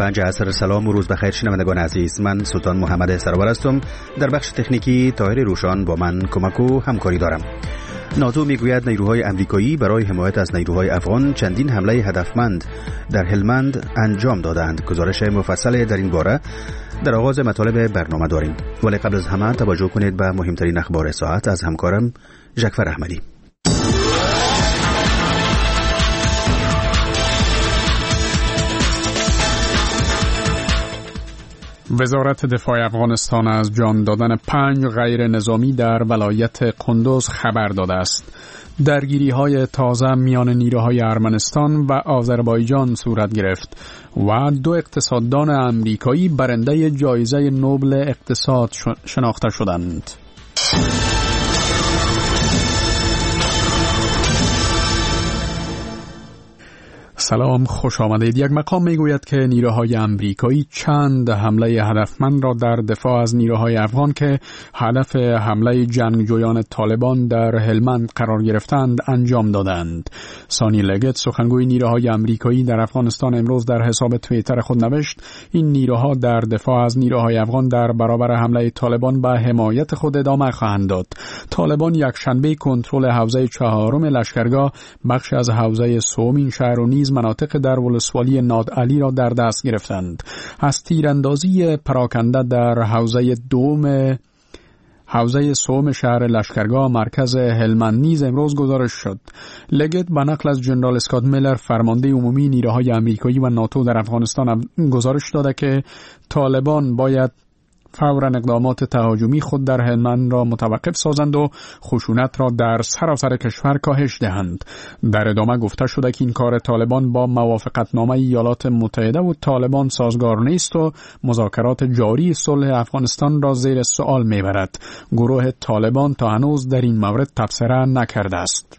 5 عصر. سلام و روز بخیر شنوندگان عزیز. من سلطان محمد سرور هستم. در بخش تکنیکی طاهر روشان با من کمک و همکاری دارم. ناتو میگوید نیروهای امریکایی برای حمایت از نیروهای افغان چندین حمله هدفمند در هلمند انجام دادند. گزارش مفصل در این باره در آغاز مطالب برنامه داریم، ولی قبل از همه توجه کنید به مهمترین اخبار ساعت از همکارم ژکفر احمدی. وزارت دفاع افغانستان از جان دادن 5 غیر نظامی در ولایت قندوز خبر داده است. درگیری‌های تازه میان نیروهای ارمنستان و آذربایجان صورت گرفت و 2 اقتصاددان امریکایی برنده جایزه نوبل اقتصاد شناخته شدند. سلام، خوش آمدید. یک مقام میگوید که نیروهای امریکایی چند حمله هدفمند را در دفاع از نیروهای افغان که هدف حمله جنگجویان طالبان در هلمند قرار گرفتند انجام دادند. سانی لگت، سخنگوی نیروهای امریکایی در افغانستان، امروز در حساب توییتر خود نوشت این نیروها در دفاع از نیروهای افغان در برابر حمله طالبان به حمایت خود ادامه خواهند داد. طالبان یک شنبه کنترل حوزه 4 لشکرگاه، بخش از حوزه سوم شهر و نیز مناطق در ولسوالی نادعلی را در دست گرفتند. از تیراندازی پراکنده در حوزه سوم شهر لشکرگاه مرکز هلمند نیز امروز گزارش شد. لگت به نقل از جنرال اسکات میلر، فرمانده عمومی نیروهای امریکایی و ناتو در افغانستان، گزارش داده که طالبان باید فوراً اقدامات تهاجمی خود در هلمند را متوقف سازند و خشونت را در سراسر کشور کاهش دهند. در ادامه گفته شده که این کار طالبان با موافقتنامه ایالات متحده و طالبان سازگار نیست و مذاکرات جاری صلح افغانستان را زیر سوال میبرد. گروه طالبان تا هنوز در این مورد تبصره نکرده است.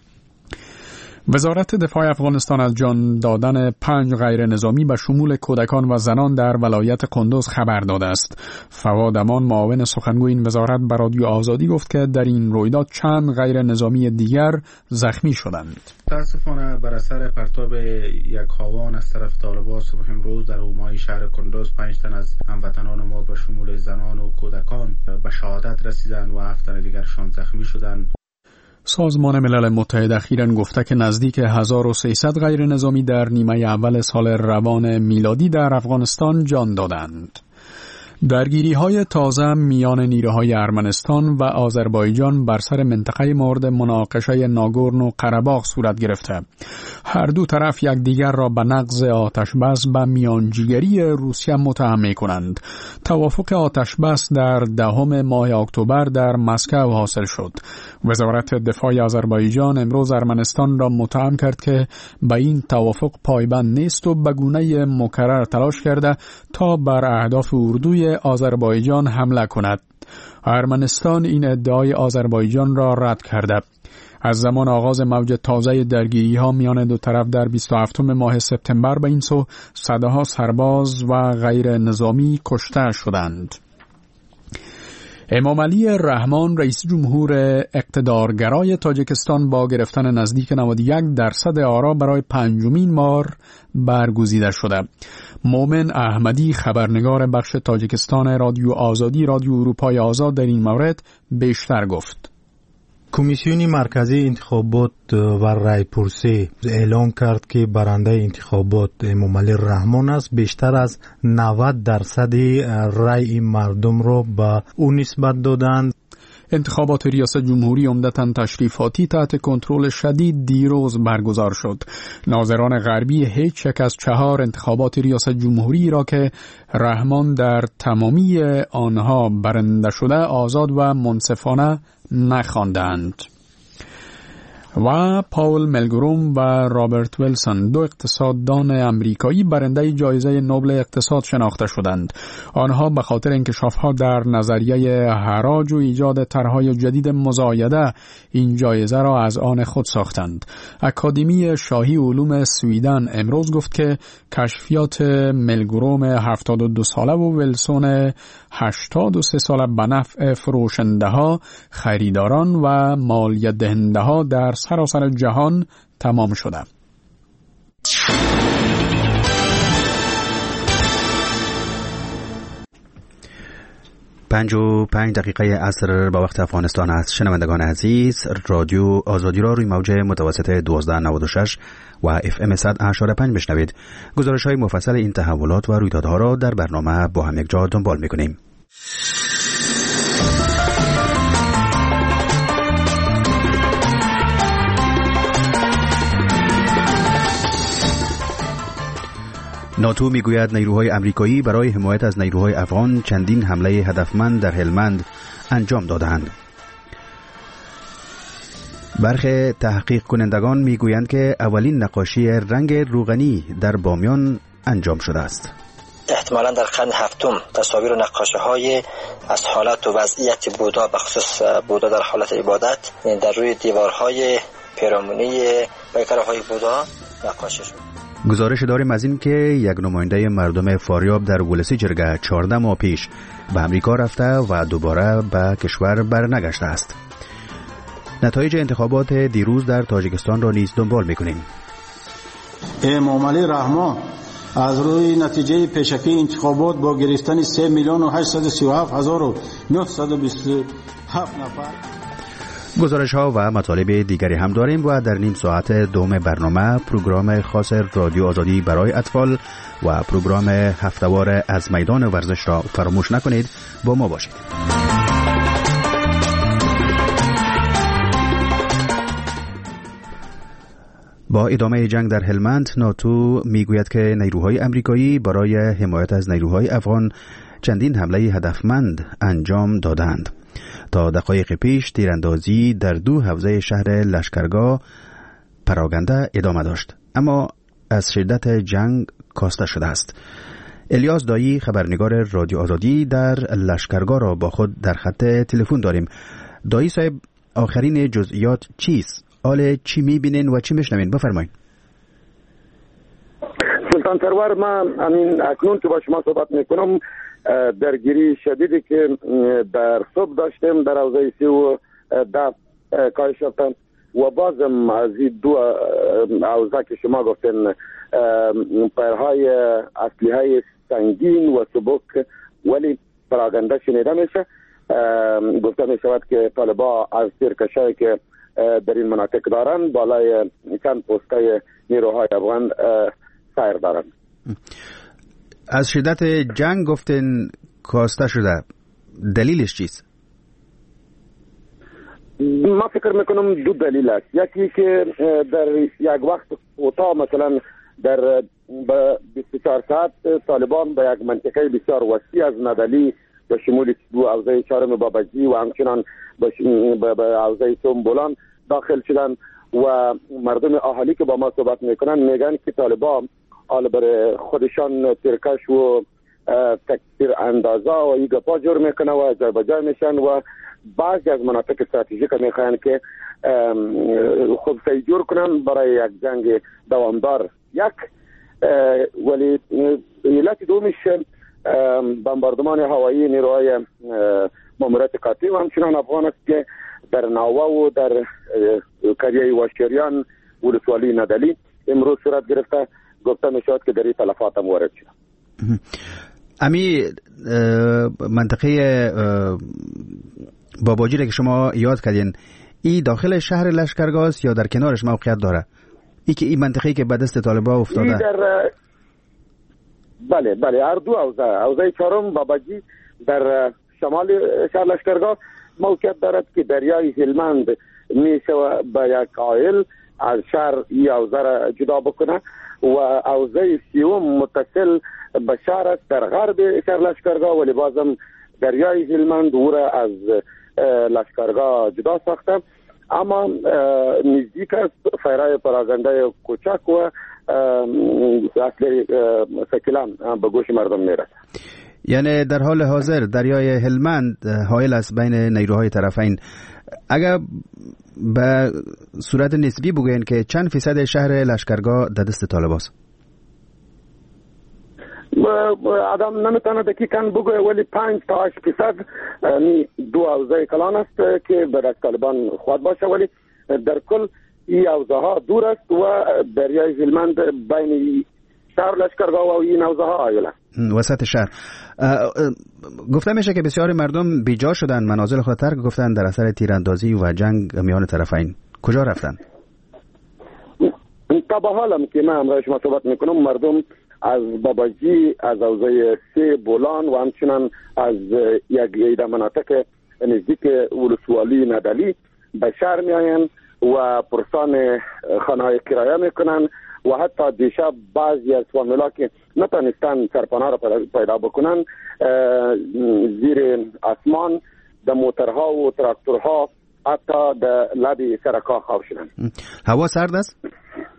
وزارت دفاع افغانستان از جان دادن 5 غیر نظامی به شمول کودکان و زنان در ولایت قندوز خبر داده است. فواد امان، معاون سخنگوی این وزارت، به رادیو آزادی گفت که در این رویداد چند غیر نظامی دیگر زخمی شدند. متاسفانه بر اثر پرتاب یک هاوان از طرف طالبان صبح امروز در حومه شهر قندوز 5 تن از هموطنان ما به شمول زنان و کودکان به شهادت رسیدند و 7 تن دیگرشان زخمی شدند. سازمان ملل متحد اخیراً گفته که نزدیک 1300 غیر نظامی در نیمه اول سال روان میلادی در افغانستان جان دادند. درگیری‌های تازه میان نیروهای ارمنستان و آذربایجان بر سر منطقه مورد مناقشه ناگورنو قره‌باغ صورت گرفته. هر دو طرف یکدیگر را به نقض آتشبس به میانجیگری روسیه متهم می‌کنند. توافق آتشبس در 10 ماه اکتبر در مسکو حاصل شد. وزارت دفاع آذربایجان امروز ارمنستان را متهم کرد که به این توافق پایبند نیست و به گونه مکرر تلاش کرده تا بر اهداف اردوی آذربایجان حمله کند. ارمنستان این ادعای آذربایجان را رد کرده. از زمان آغاز موج تازه درگیری‌ها میان دو طرف در 27 ماه سپتامبر به این سو صدها سرباز و غیر نظامی کشته شدند. امام علی رحمان، رئیس جمهور اقتدارگرای تاجیکستان، با گرفتن نزدیک 91% آرا برای 5مین بار برگزیده شده. مومن احمدی، خبرنگار بخش تاجیکستان رادیو آزادی، رادیو اروپای آزاد، در این مورد بیشتر گفت. کمیسیون مرکزی انتخابات و رایپرسی اعلام کرد که برنده انتخابات امام علی رحمان است. بیشتر از 90% رای مردم را به او نسبت دادند. انتخابات ریاست جمهوری عمدتاً تشریفاتی تحت کنترل شدید دیروز برگزار شد. ناظران غربی هیچ یک از 4 انتخابات ریاست جمهوری را که رحمان در تمامی آنها برنده شده آزاد و منصفانه نخواندند. و پاول ملگروم و رابرت ویلسون، 2 اقتصاددان امریکایی، برنده جایزه نوبل اقتصاد شناخته شدند. آنها به خاطر انکشاف‌ها در نظریه حراج و ایجاد طرح‌های جدید مزایده این جایزه را از آن خود ساختند. اکادمی شاهی علوم سویدن امروز گفت که کشفیات ملگروم 72 ساله و ویلسون 83 ساله به نفع فروشنده‌ها، خریداران و مالیات دهنده‌ها در سراسر جهان تمام شده. 5:05 عصر با وقت افغانستان است. شنوندگان عزیز، رادیو آزادی را روی موج متوسط 1296 و FM 100.5 بشنوید. گزارش‌های مفصل این تحولات و رویدادها را در برنامه با هم یک جا دنبال می‌کنیم. ناتو میگوید نیروهای امریکایی برای حمایت از نیروهای افغان چندین حمله هدفمند در هلمند انجام دادند. برخی تحقیق کنندگان میگویند که اولین نقاشی رنگ روغنی در بامیان انجام شده است. احتمالاً در قرن هفتم تصاویر و نقاشی‌های از حالت و وضعیت بودا به خصوص بودا در حالت عبادت در روی دیوارهای پیرامونی پیکرهای بودا نقاشی شد. گزارش داریم از این که یک نماینده مردم فاریاب در ولسی جرگه 14 ماه پیش به امریکا رفته و دوباره به کشور برنگشته است. نتایج انتخابات دیروز در تاجیکستان را نیز دنبال می‌کنیم. امام علی رحمان از روی نتیجه پیشکی انتخابات با گرفتن 3,837,927 نفر. گزارش ها و مطالب دیگری هم داریم و در نیم ساعت دوم برنامه پروگرام خاص رادیو آزادی برای اطفال و پروگرام هفته‌وار از میدان ورزش را فراموش نکنید. با ما باشید. با ادامه جنگ در هلمند، ناتو میگوید که نیروهای امریکایی برای حمایت از نیروهای افغان چندین حمله هدفمند انجام دادند. تا دقایق پیش تیراندازی در 2 حوزه شهر لشکرگاه پراگنده ادامه داشت، اما از شدت جنگ کاسته شده است. الیاس دایی، خبرنگار رادیو آزادی در لشکرگاه را با خود در خط تلفن داریم. دایی صاحب، آخرین جزئیات چیست؟ حال چی میبینین و چی میشنوین؟ بفرمایید. سلطان سرور، من اکنون که با شما صحبت میکنم درگیری شدیدی که در صبح داشتیم در حوزه 13 کاهش یافتن و بازم از این 2 حوزه که شما گفتین پیرهای اسلحه سنگین و سبک ولی پراگنده شنیده میشه. گفته میشود که طالبان از تیرکشایی که در این مناطق دارن بالای چند پوسته نیروهای افغان سیر دارن. از شدت جنگ گفتن کاسته شده، دلیلش چیست؟ ما فکر میکنم 2 دلیل است. یکی که در یک وقت کوتاه، مثلا در 24 ساعت طالبان به یک منطقه بسیار وسیع از ندلی به شمول 2 حوزه 4 بابجی و همچنان به حوزه سنبولان داخل شدن و مردم اهالی که با ما صحبت میکنن میگن که طالبان حالا برای خودشان ترکش و تکثیر اندازه و این گپا جور میکنه و جای بجای میشن و بعضی از مناطق استراتژیک میخواین که خود جور کنن برای یک جنگ دوامدار. ولی علت دومش بمباردمان هوایی نیروهای ماموریت قطعی و همچنان افغان است که در ناوه و در قریه واشکریان ولسوالی ندلی امروز صورت گرفته. گفته میشود که در این تلفات هم وارد شده. امی منطقه باباجی که شما یاد کردین، ای داخل شهر لشکرگاه است یا در کنارش موقعیت داره؟ این منطقه‌ای که به دست طالبان افتاده؟ بله هر 2 حوزه 4 باباجی در شمال شهر لشکرگاه موقعیت دارد که دریای هلمند میشه به یک قائل از شهر این حوزه را جدا بکنه و حوزه 30 متصل به شهر است در غرب شهر لشکرگاه، ولی بازم دریای هلمند او را از لشکرگاه جدا ساخته، اما نزدیک است فیرای پراگنده کوچک و اصل سکیلان به گوش مردم میرسه. یعنی در حال حاضر دریای هلمند حائل است بین نیروهای طرفین. اگر به صورت نسبی بگوین که چند فیصد شهر لشکرگاه در دست طالبان است؟ آدم نمیتونه دقیقاً بگوه، ولی 5 تا 8% 2 حوزه کلان است که به دست طالبان خود باشه، ولی در کل این حوزه ها دور است و دریای هلمند بین شهر لشکرگاه و این حوزه ها آیله وسط شهر. گفته میشه که بسیاری مردم بیجا شدن، منازل خود ترک گفتن در اثر تیراندازی و جنگ میان طرفین. کجا رفتن؟ تا به حالم که من همراه شما صحبت میکنم، مردم از باباجی، از حوزه 3 بولان و همچنان از یک ایده مناطق نزدیک ولسوالی ندلی به شهر میاین و پرسان خانه‌های کرایه میکنن و حتی دیشب بعضی از فامیلا که نتونستن سرپناه را پیدا بکنن زیر اسمان در موترها و تراکتورها حتی در لب سرک‌ها خواب شدن. هوا سرد است؟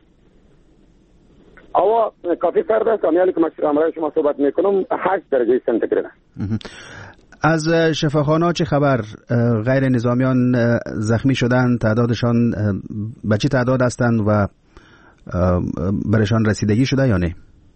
هوا کافی سرد است. امیالی که من شما صحبت میکنم 8 درجه سانتیگراد. از شفاخانه چه خبر؟ غیر نظامیان زخمی شدن، تعدادشان به چه تعداد هستند و برشان رسیدگی شده یا نه؟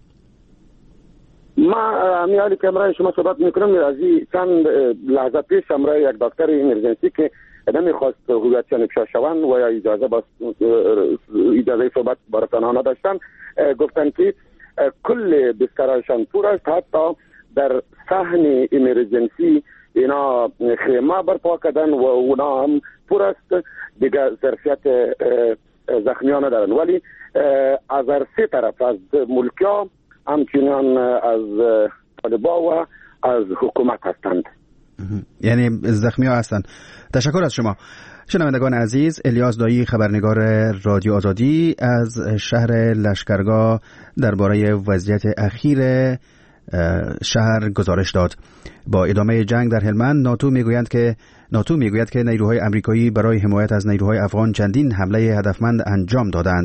ما امیالی که من شما صحبت میکنم از چند لحظه پیش همراه یک دکتر ایمرجنسی که نمیخواست هویتشان افشا شوند و یا اجازه صحبت براتان نداشتن، گفتن که کل بسترهایشان پر است، حتی در صحن ایمرجنسی اینا خیمه برپا کردن و اونا هم پر است، دیگه ظرفیت زخمیان ندارن. ولی از هر 3 طرف، از ملکیا همچنان از طالبا و از حکومت هستند. یعنی زخمی ها هستند. تشکر از شما. شنوندگان عزیز، الیاس دایی خبرنگار رادیو آزادی از شهر لشکرگاه درباره وضعیت اخیر شهر گزارش داد. با ادامه جنگ در هلمند، ناتو میگوید که نیروهای آمریکایی برای حمایت از نیروهای افغان چندین حمله هدفمند انجام دادند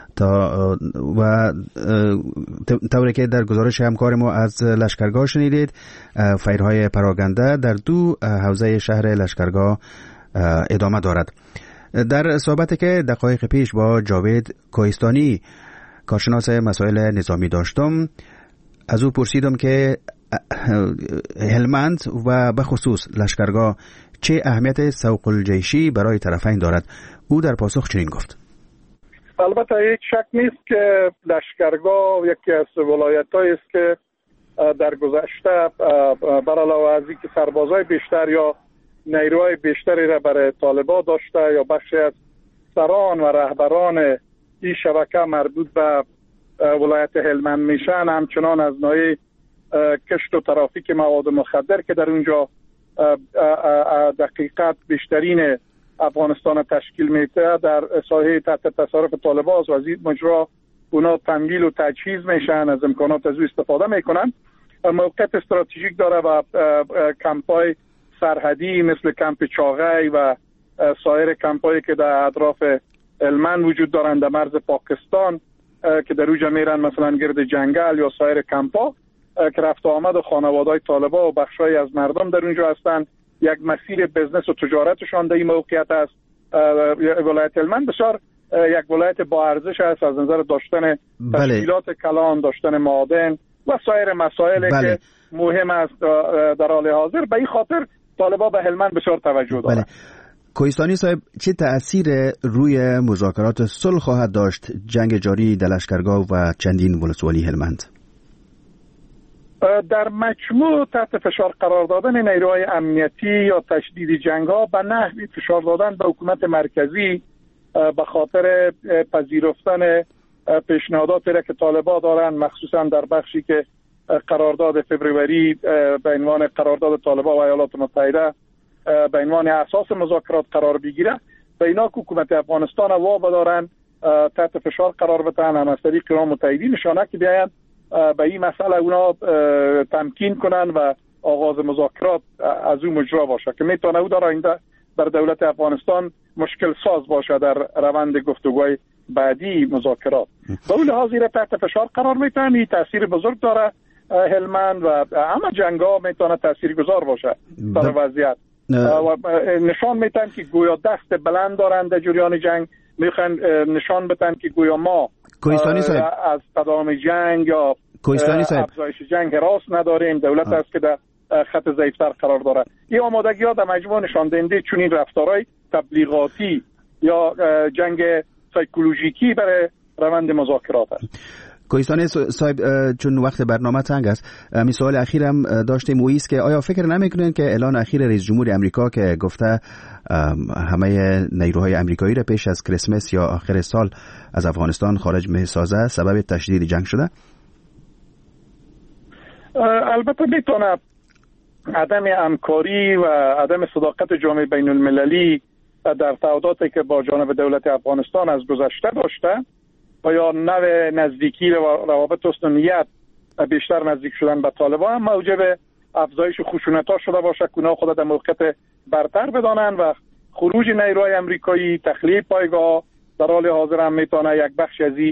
و طوری که در گزارش همکار ما از لشکرگاه شنیدید، فایرهای پراکنده در 2 حوزه شهر لشکرگاه ادامه دارد. در صحبتی که دقایق پیش با جاوید کوهستانی کارشناس مسائل نظامی داشتم، از او پرسیدم که هلمند و به خصوص لشکرگاه چه اهمیت سوق الجیشی برای طرفین دارد. او در پاسخ چنین گفت: البته هیچ شک نیست که لشکرگاه یکی از ولایت‌هایی است که در گذشته بر علاوه از اینکه سربازای بیشتر یا نیروهای بیشتری را برای طالبان داشته یا بخشی از سران و رهبران این شبکه مربوط به ولایت هلمند میشن، همچنان از نوع کشت و ترافیک مواد مخدر که در اونجا دقیقاً بیشترین افغانستان تشکیل میده در ساحه تحت تصرف طالبان و از این مجرا اونا تمویل و تجهیز میشن، از امکانات از او استفاده میکنن. موقعیت استراتژیک داره و کمپای سرحدی مثل کمپ چاغی و سایر کمپایی که در اطراف هلمند وجود دارن در مرز پاکستان که در اونجا میرن، مثلا گرد جنگل یا سایر کمپا که رفت آمد و خانواده‌های طالبان و بخشای از مردم در اونجا هستند. یک مسیر بزنس و تجارتشان در این موقعیت است. ولایت هلمند بسیار یک ولایت با ارزش است از نظر داشتن تشکیلات کلان، داشتن معادن و سایر مسائل که مهم است در حال حاضر. به این خاطر طالبان به هلمند بسیار توجه دارند. کوهستانی صاحب، چه تأثیر روی مذاکرات صلح خواهد داشت جنگ جاری در لشکرگاه و چندین ولسوالی هلمند؟ در مجموع تحت فشار قرار دادن نیروهای امنیتی یا تشدید جنگ‌ها به نحوی فشار دادن به حکومت مرکزی به خاطر پذیرفتن پیشنهاداتی را که طالبان دارند، مخصوصا در بخشی که قرارداد فوریه به عنوان قرارداد طالبان و ایالات متحده به عنوان اساس مذاکرات قرار بگیره، به اینا که حکومت افغانستان وا دارن تحت فشار قرار بدن، هم از طریق اینا متحدین نشانه که بیاین به این مسئله اونا تمکین کنن و آغاز مذاکرات از اون مجرا باشه که میتونه او در آینده بر دولت افغانستان مشکل ساز باشه در روند گفتگوهای بعدی مذاکرات. به اون لحاظ را تحت فشار قرار میتن. این تاثیر بزرگ داره هلمند و همه جنگ‌ها میتونه تاثیرگذار باشه در وضعیت و نشان میتن که گویا دست بلند دارن در جریان جنگ، میخوان نشان بدن که گویا ما از تداوم جنگ یا افزایش جنگ هراس نداریم. دولت است که در خط ضعیفتر قرار داره. این آمادگی ها در مجموع نشان دهنده چنین رفتارهای تبلیغاتی یا جنگ سایکولوژیکی برای روند مذاکرات است. کوهستانی صاحب، چون وقت برنامه تنگ است، می سوال اخیرم داشتیم و است که آیا فکر نمیکنین که اعلان اخیر رئیس جمهور امریکا که گفته همه نیروهای امریکایی را پیش از کریسمس یا آخر سال از افغانستان خارج می‌سازه سبب تشدید جنگ شده؟ البته میتونه عدم همکاری و عدم صداقت جامعه بین المللی در تعهداتی که با جانب دولت افغانستان از گذشته داشته و یا نوع نزدیکی و روابط حسن نیت بیشتر نزدیک شدن به طالبان هم موجب افزایش خشونت‌ها شده باشه، گناه خود در موقعیت برتر بدانند و خروج نیروهای امریکایی، تخلیه پایگاه در حال حاضر هم میتونه یک بخش از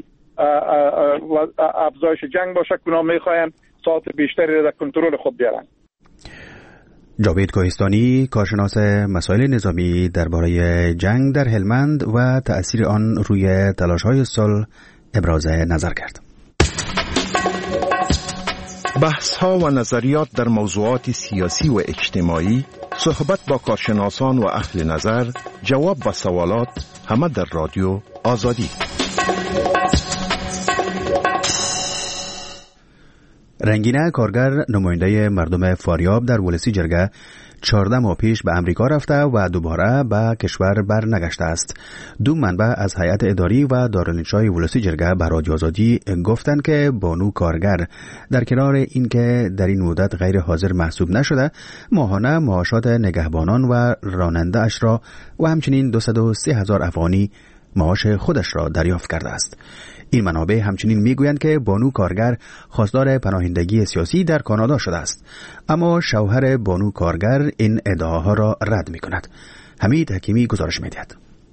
افزایش جنگ باشه. گناه میخواین ساعت بیشتری در کنترل خود بیارن. جاوید کوهستانی، کارشناس مسائل نظامی درباره جنگ در هلمند و تأثیر آن روی تلاش‌های صلح ابراز نظر کرد. بحث‌ها و نظریات در موضوعات سیاسی و اجتماعی، صحبت با کارشناسان و اهل نظر، جواب و سوالات، همه در رادیو آزادی. رنگینه کارگر، نماینده مردم فاریاب در ولسی جرگه 14 ماه پیش به امریکا رفته و دوباره به کشور برنگشته است. دو منبع از هیئت اداری و دارالانشای ولسی جرگه به رادیو آزادی گفتند که بانو کارگر در کنار اینکه در این مدت غیر حاضر محسوب نشده، ماهانه معاشات نگهبانان و راننده اش را و همچنین 203,000 افغانی معاش خودش را دریافت کرده است. این منابع همچنین میگویند که بانو کارگر خواستار پناهندگی سیاسی در کانادا شده است، اما شوهر بانو کارگر این ادعاها را رد میکند. حمید حکیمی گزارش میدهد.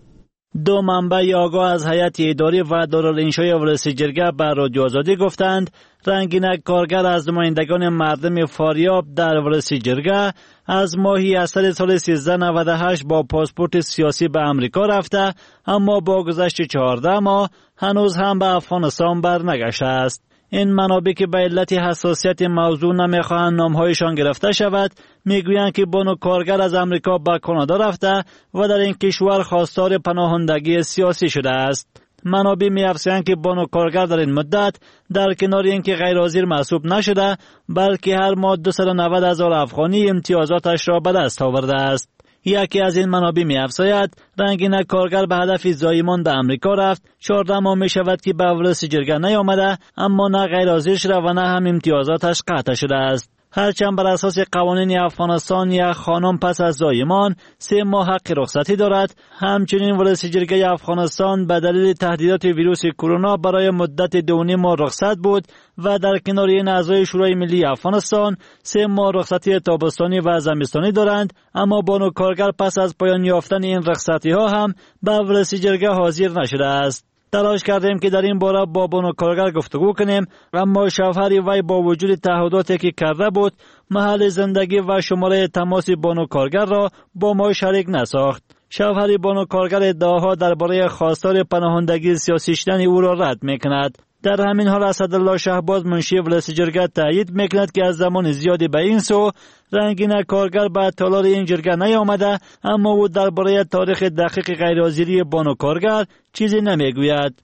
دو منبع آگاه از هیئت اداری و دارالانشای ولسی جرگه به رادیو آزادی گفتند رنگینک کارگر از نمایندگان مردم فاریاب در ولسی جرگه از ماهی اثر سال 1398 با پاسپورت سیاسی به امریکا رفته، اما با گذشت 14 ماه هنوز هم به افغانستان برنگشته است. این منابع که به علت حساسیت موضوع نمیخواهند نامهایشان گرفته شود، میگویند که بانو کارگر از امریکا به کانادا رفته و در این کشور خواستار پناهندگی سیاسی شده است. منابع می‌افزایند که بانو کارگر در این مدت در کنار اینکه غیر حاضر محسوب نشده، بلکه هر ماه 290,000 افغانی امتیازاتش را به دست آورده است. یکی از این منابع می‌افزاید رنگینک کارگر به هدف زایمان به امریکا رفت، 14 ماه می‌شود که به ولسی جرگه نیامده، اما نه غیر حاضر شده و نه هم امتیازاتش قطع شده است. هرچند بر اساس قوانین افغانستان یک خانم پس از زایمان 3 ماه حق رخصتی دارد، همچنین ولسی جرگه افغانستان به دلیل تهدیدات ویروس کرونا برای مدت 2.5 ماه رخصت بود و در کنار این اعضای شورای ملی افغانستان 3 ماه رخصتی تابستانی و زمستانی دارند، اما بانو کارگر پس از پایان یافتن این رخصتی ها هم به ولسی جرگه حاضر نشده است. تلاش کردیم که در این باره با بانو کارگر گفتگو کنیم، اما شوهر وی با وجود تعهداتی که کرده بود محل زندگی و شماره تماس بانو کارگر را با ما شریک نساخت. شوهر بانو کارگر ادعاها درباره خواستار پناهندگی سیاسی شدن او را رد میکند. در همین حال اسدالله شهباز منشی ولسی جرگه تایید میکند که از زمان زیادی به این سو رنگینک کارگر به تالار این جرگه نیامده، اما او درباره تاریخ دقیق غیرحاضری بانو کارگر چیزی نمیگوید.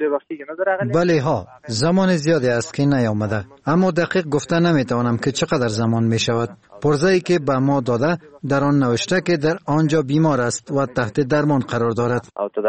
بله ها، زمان زیادی است که نیامده، اما دقیق گفته نمیتوانم که چقدر زمان میشود. پرزه‌ای که به ما داده در آن نوشته که در آنجا بیمار است و تحت درمان قرار دارد.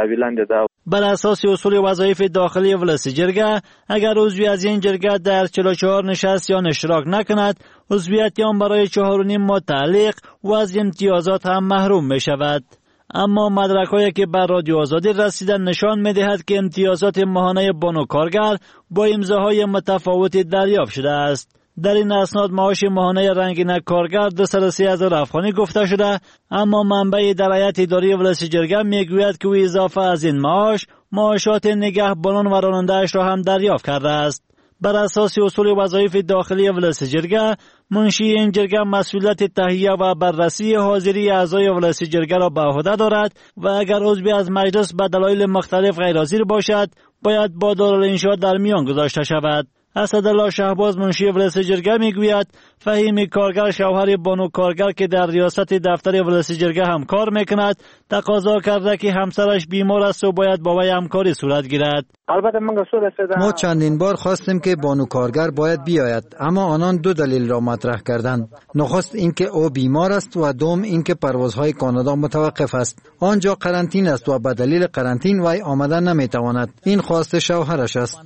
بر اساس اصول وظایف داخلی ولسی جرگه، اگر عضوی از این جرگه در 44 نشست یا اشتراک نکند، عضویت آن برای 4.5 ماه تعلیق و از امتیازات هم محروم می شود. اما مدرک‌هایی که بر رادیو آزادی رسیدن نشان می‌دهد که امتیازات ماهانه بانو کارگر با امضاهای متفاوتی دریافت شده است. در این اسناد معاش ماهانه رنگینک کارگر 203,000 افغانی گفته شده، اما منبع در هیئت اداری ولسی جرگه میگوید که او اضافه از این معاشات نگهبانان و راننده‌اش را هم دریافت کرده است. بر اساس اصول وظایف داخلی ولسی جرگه، منشی این جرگه مسئولیت تهیه و بررسی حاضری اعضای ولسی جرگه را به عهده دارد و اگر عضوی از مجلس به دلایل مختلف غیر حاضر باشد، باید با دارالانشا در میان گذاشته شود. اسدالله شهباز منشی ولسی جرگه میگوید فهیم کارگر شوهر بانو کارگر که در ریاست دفتر ولسی جرگه هم کار میکند، تقاضا کرده که همسرش بیمار است و باید با وی همکاری صورت گیرد. البته من گفتم رسیدم ما چندین بار خواستیم که بانو کارگر باید بیاید، اما آنان دو دلیل را مطرح کردند. نخست اینکه او بیمار است و دوم اینکه پروازهای کانادا متوقف است. آنجا قرنطین است و به دلیل قرنطین وی آمدن نمیتواند. این خواست شوهرش است.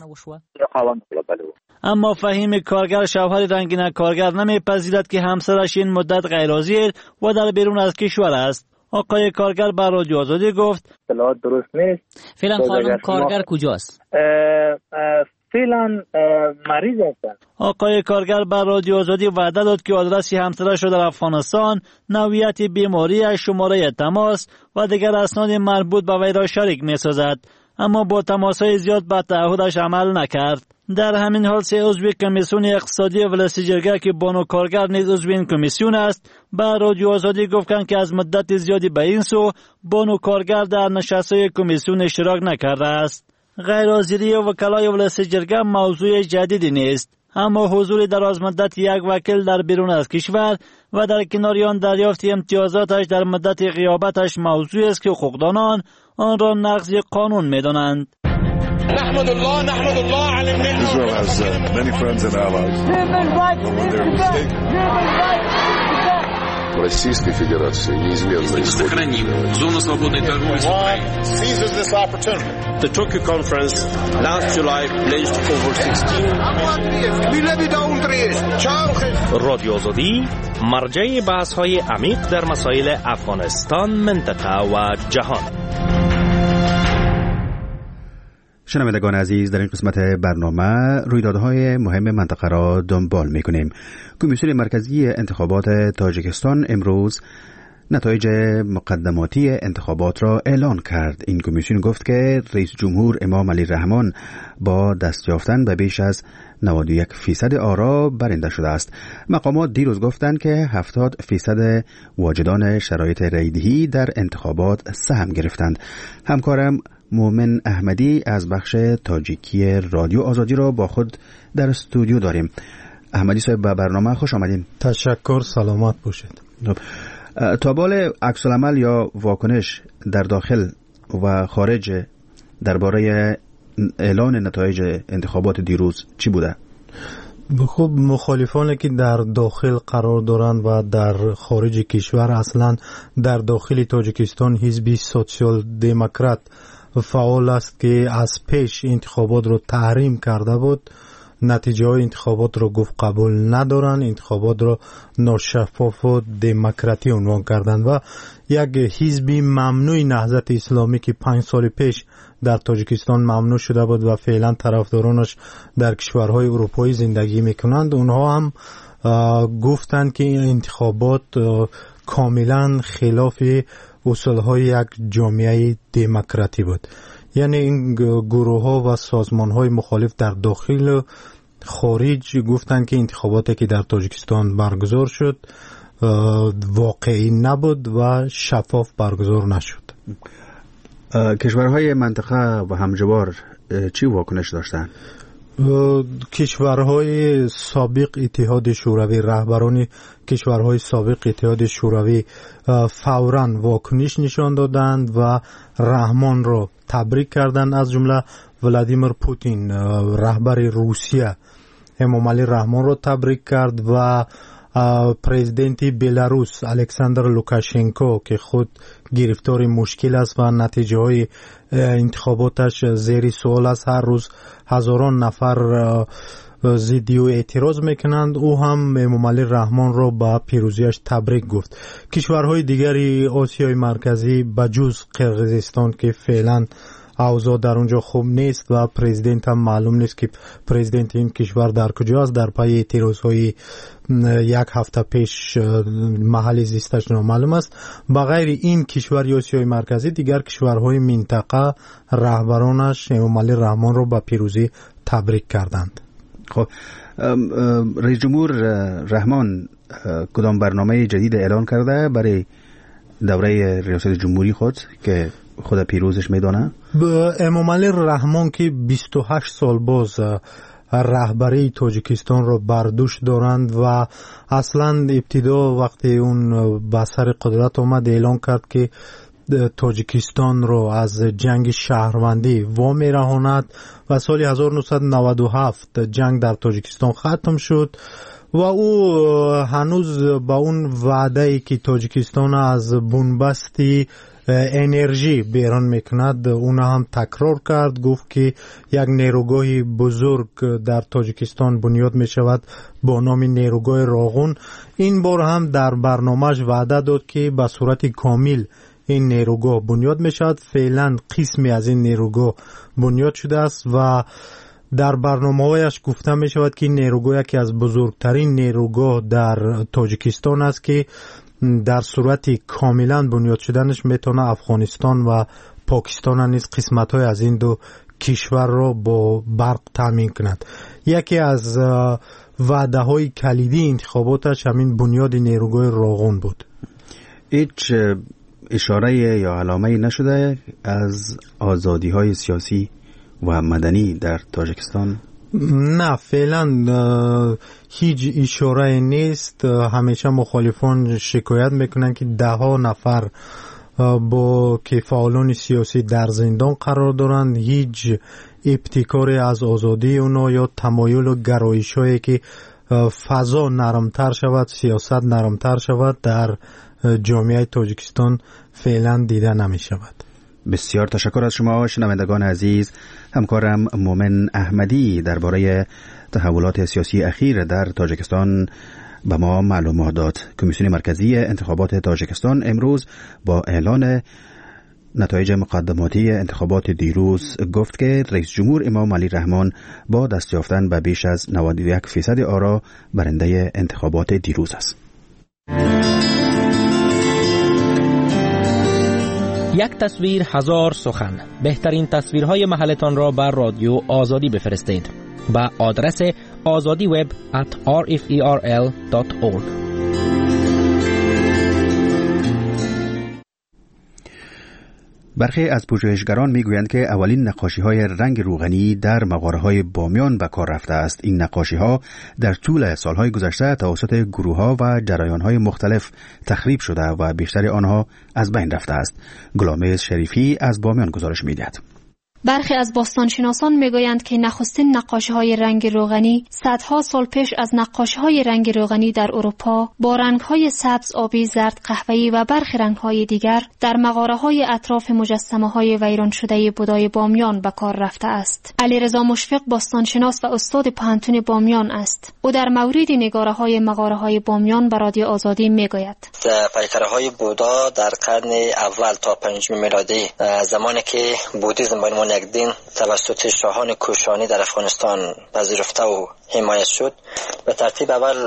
اما فهیم کارگر شوهر رنگینک کارگر نمیپذیرد که همسرش این مدت غیرحاضر و در بیرون از کشور است. آقای کارگر بر رادیو آزادی گفت اطلاعات درست نیست. فعلا خانم کارگر کجاست؟ فعلا مریض هستند. آقای کارگر بر رادیو آزادی وعده داد که آدرس همسرش را در افغانستان، نوعیت بیماری، شماره تماس و دیگر اسناد مربوط به وی را شریک می‌سازد، اما با تماس‌های زیاد به تعهدش عمل نکرد. در همین حال سه عضو کمیسیون اقتصادی ولسی جرگه که بانو کارگر نیز عضو این کمیسیون است به رادیو آزادی گفتند که از مدت زیادی به این سو بانو کارگر در نشست‌های کمیسیون اشتراک نکرده است. غیرحاضری وکلای ولسی جرگه موضوع جدیدی نیست، اما حضور دراز مدت یک وکیل در بیرون از کشور و در کنار آن دریافت امتیازاتش در مدت غیابتش موضوعی است که حقوقدانان آن را نقض قانون می‌دانند. نحمد الله على النعمة. Israel has many friends and allies. Российской Федерации неизменно сохраним зону свободной торговли с Украиной. Seizes this opportunity. The Tokyo conference last July pledged over 16 رادیو آزادی مرجع بحث‌های عمیق در مسائل افغانستان، منطقه و جهان. شنوندگان عزیز، در این قسمت برنامه رویدادهای مهم منطقه را دنبال می‌کنیم. کمیسیون مرکزی انتخابات تاجیکستان امروز نتایج مقدماتی انتخابات را اعلان کرد. این کمیسیون گفت که رئیس جمهور امام علی رحمان با دست یافتن به بیش از 91% آرا برنده شده است. مقامات دیروز گفتند که 70% واجدان شرایط رایدهی در انتخابات سهم گرفتند. همکارم مومن احمدی از بخش تاجیکی رادیو آزادی را با خود در استودیو داریم. احمدی صاحب به برنامه خوش آمدین. تشکر، سلامت باشید. تا بال عکس العمل یا واکنش در داخل و خارج درباره اعلان نتایج انتخابات دیروز چی بوده؟ خب مخالفانی که در داخل قرار دارند و در خارج کشور، اصلا در داخل تاجیکستان حزب سوسیال دموکرات فعال است که از پیش انتخابات رو تحریم کرده بود. نتیجه های انتخابات رو گفت قبول ندارن، انتخابات رو ناشفاف و دموکراتی عنوان کردن و یک حزب ممنوع نهضت اسلامی که 5 سال پیش در تاجیکستان ممنوع شده بود و فعلا طرفدارانش در کشورهای اروپایی زندگی میکنند، اونها هم گفتند که این انتخابات کاملا خلاف اصولهای یک جامعه دموکراتی بود. یعنی این گروه ها و سازمان های مخالف در داخل و خارج گفتند که انتخاباتی که در تاجیکستان برگزار شد واقعی نبود و شفاف برگزار نشد. کشورهای منطقه و همجوار چی واکنش داشتند؟ کشورهای سابق اتحاد شوروی، رهبران کشورهای سابق اتحاد شوروی فوراً واکنش نشان دادند و رحمان را تبریک کردند. از جمله ولادیمیر پوتین رهبر روسیه امام علی رحمان را تبریک کرد و پرزیدنت بلاروس الکساندر لوکاشنکو که خود گرفتار مشکل است و نتیجه های انتخاباتش زیر سوال است، هر روز هزاران نفر ضد او اعتراض میکنند، او هم امام علی رحمان را با پیروزیش تبریک گفت. کشورهای دیگری آسیای مرکزی بجز قرقیزستان که فعلا اوضاع در اونجا خوب نیست و پرزیدنت هم معلوم نیست که پرزیدنت این کشور در کجا است، در پی اعتراضهای یک هفته پیش محل زیستش نامعلوم است. بغیر این کشور آسیای مرکزی دیگر کشورهای منطقه رهبرانش امام علی رحمان را با پیروزی تبریک کردند. خب رئیس جمهور رحمان کدام برنامه جدید اعلان کرده برای دوره ریاست جمهوری خود که خود پیروزش میدانه؟ امام علی رحمان که 28 سال باز رهبری تاجیکستان را بر دوش دارند و اصلا ابتدا وقتی اون به سر قدرت آمد اعلان کرد که تاجیکستان رو از جنگ شهروندی وامی رهاند و سال 1997 جنگ در تاجیکستان ختم شد و او هنوز با اون وعده‌ای که تاجیکستان از بنبستی انرژی بیرون میکند اون هم تکرار کرد. گفت که یک نیروگاه بزرگ در تاجیکستان بنیاد میشود با نام نیروگاه راغون. این بار هم در برنامهش وعده داد که به صورت کامل این نیروگاه بنیاد میشود. فعلا قسمی از این نیروگاه بنیاد شده است و در برنامه‌هایش گفته می شود که این نیروگاه یکی از بزرگترین نیروگاه در تاجیکستان است که در صورت کاملا بنیاد شدنش میتونه افغانستان و پاکستان نیز قسمت‌های از این دو کشور را با برق تامین کند. یکی از وعده‌های کلیدی انتخاباتش همین بنیاد نیروگاه راغون بود. هیچ اشاره یا علامه‌ای نشده از آزادی‌های سیاسی و مدنی در تاجیکستان؟ نه، فعلا هیچ اشاره نیست. همیشه مخالفان شکایت میکنن که 10 نفر با که فعالان سیاسی در زندان قرار دارند. هیچ ابتکاری از آزادی اونا یا تمایل و گرایش‌هایی که فضا نرمتر شود، سیاست نرمتر شود در جامعه تاجیکستان فعلا دیده نمی شود. بسیار تشکر از شما شنوندگان عزیز. همکارم مومن احمدی درباره تحولات سیاسی اخیر در تاجیکستان به ما معلومات داد. کمیسیون مرکزی انتخابات تاجیکستان امروز با اعلان نتایج مقدماتی انتخابات دیروز گفت که رئیس جمهور امام علی رحمان با دست یافتن به بیش از 91% آرا برنده انتخابات دیروز است. یک تصویر هزار سخن. بهترین تصویرهای محلتان را بر رادیو آزادی بفرستید با آدرس azadiweb@rferl.org. برخی از پژوهشگران میگویند که اولین نقاشی‌های رنگ روغنی در مغاره‌های بامیان به کار رفته است. این نقاشی‌ها در طول سال‌های گذشته توسط گروه‌ها و جریان‌های مختلف تخریب شده و بیشتر آنها از بین رفته است. گلامز شریفی از بامیان گزارش می‌دهد. برخی از باستانشناسان میگویند که نخستین نقاشی‌های رنگ روغنی صدها سال پیش از نقاشی‌های رنگ روغنی در اروپا با رنگ‌های سبز، آبی، زرد، قهوه‌ای و برخی رنگ‌های دیگر در مغاره‌های اطراف مجسمه‌های ویران شده بودای بامیان به کار رفته است. علیرضا مشفق باستانشناس و استاد پوهنتون بامیان است. او در مورد نگاره‌های مغاره‌های بامیان به رادیو آزادی میگوید: پیکره‌های بودا در قرن اول تا 5 میلادی، زمانی که بودیسم به یک دین توسط شاهان کوشانی در افغانستان پذیرفته و حمایت شد، به ترتیب اول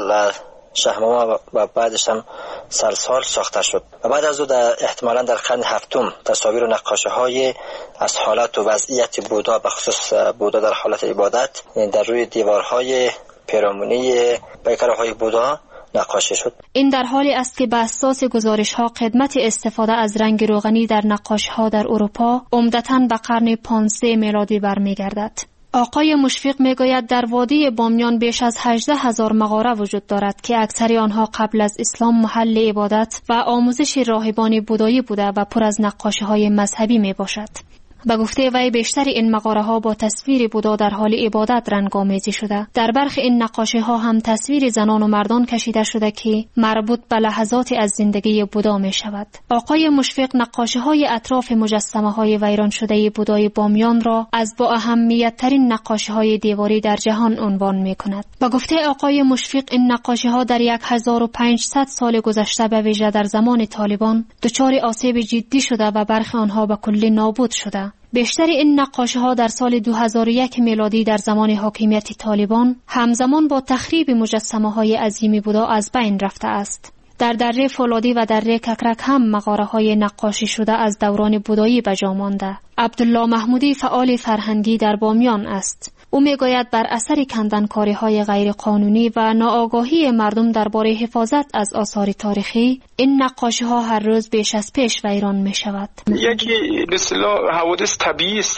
شهرنامه و بعدش هم سلسال ساخته شد و بعد از او احتمالاً در قرن هفتم تصاویر و نقاشی‌های از حالت و وضعیت بودا به خصوص بودا در حالت عبادت در روی دیوارهای پیرامونی پیکره‌های بودا نقاشی شد. این در حالی است که به اساس گزارش‌ها قدمت استفاده از رنگ روغنی در نقاشی‌ها در اروپا عمدتاً به قرن 15 میلادی برمیگردد. آقای مشفق میگوید در وادی بامیان بیش از 18,000 مغاره وجود دارد که اکثر آنها قبل از اسلام محل عبادت و آموزش راهبان بودایی بوده و پر از نقاشی‌های مذهبی میباشد. به گفته وی بیشتر این مغاره ها با تصویر بودا در حال عبادت رنگ‌آمیزی شده. در برخی این نقاشی ها هم تصویر زنان و مردان کشیده شده که مربوط به لحظات از زندگی بودا می شود. آقای مشفق نقاشی های اطراف مجسمه های ویران شده بودای بامیان را از با اهمیت ترین نقاشی های دیواری در جهان عنوان می کند. به گفته آقای مشفق این نقاشی ها در 1500 سال گذشته به ویژه در زمان طالبان دچار آسیب جدی شده و برخی آنها به کلی نابود شده. بیشتر این نقاشی‌ها در سال 2001 میلادی در زمان حاکمیت طالبان همزمان با تخریب مجسمه‌های عظیم بودا از بین رفته است. در دره فولادی و دره ککرک هم مغاره‌های نقاشی شده از دوران بودایی به جا مانده. عبدالله محمودی فعال فرهنگی در بامیان است. او میگوید بر اثر کندنکاری‌های غیرقانونی و ناآگاهی مردم درباره حفاظت از آثار تاریخی، این نقاشی‌ها هر روز بیش از پیش ویران می‌شود. یکی به اصطلاح حوادث طبیعی است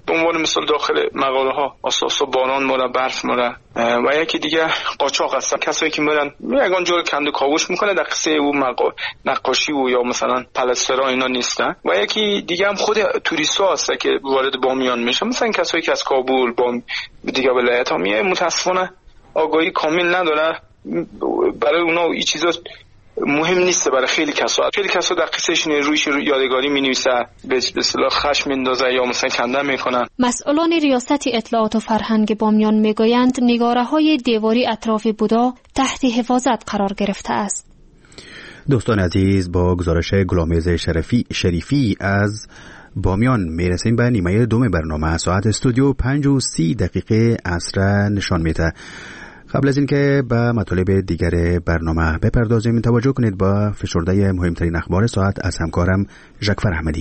به عنوان مثال داخل مقاله ها اساسا باران موره، برف موره. و یکی دیگه قاچاق هستن، کسایی که میرن یگان جور کندو کاوش میکنه در قصه او نقاشی و یا مثلا پلسترا اینا نیستن. و یکی دیگه هم خود توریستا هست که وارد بامیان میشن، مثلا کسایی که از کابل با دیگه ولایت ها میاد، متاسفانه آگاهی کامل نداره. برای اونا این چیزا مهم نیست. برای خیلی کسا در قصهشون رویش یادگاری می‌نویسه، به اصطلاح خشم میندازه یا مثلا کنده میکنن. مسئولان ریاست اطلاعات و فرهنگ بامیان میگویند نگاره‌های دیواری اطراف بودا تحت حفاظت قرار گرفته است. دوستان عزیز، با گزارش گلامز شریفی از بامیان میرسیم به نیمه دوم برنامه. ساعت استودیو 5:30 عصر نشان میده. قبل از اینکه به مطالب دیگر برنامه بپردازیم، توجه کنید با فشرده مهمترین اخبار ساعت از همکارم ژکفر احمدی.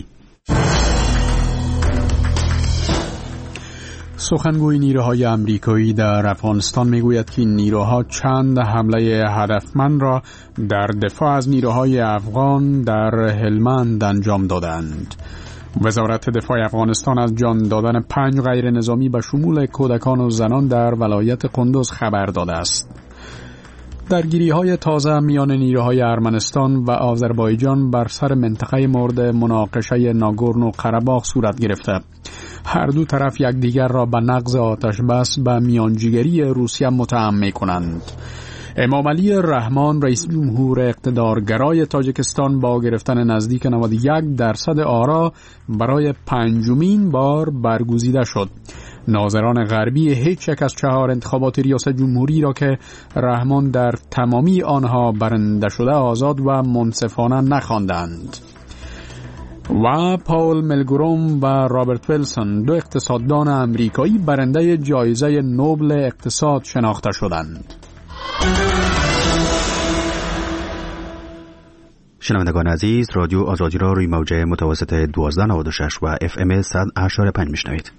سخنگوی نیروهای آمریکایی در افغانستان میگوید که نیروها چند حمله هدفمند را در دفاع از نیروهای افغان در هلمند انجام دادند. وزارت دفاع افغانستان از جان دادن 5 غیر نظامی به شمول کودکان و زنان در ولایت قندوز خبر داده است. درگیری‌های تازه میان نیروهای ارمنستان و آذربایجان بر سر منطقه مورد مناقشه ناگورنو قره‌باغ صورت گرفته. هر دو طرف یکدیگر را به نقض آتش بس به میانجیگری روسیه متهم می‌کنند. امام علی رحمان رئیس جمهور اقتدارگرای تاجیکستان با گرفتن نزدیک 91% آرا برای 5مین بار برگزیده شد. ناظران غربی هیچ یک از 4 انتخابات ریاست جمهوری را که رحمان در تمامی آنها برنده شده آزاد و منصفانه نخواندند. و پاول ملگروم و رابرت ویلسون، 2 اقتصاددان امریکایی، برنده جایزه نوبل اقتصاد شناخته شدند. شنوندگان عزیز، رادیو آزادی را روی موج متوسط 1296 و FM 100.5 میشنوید.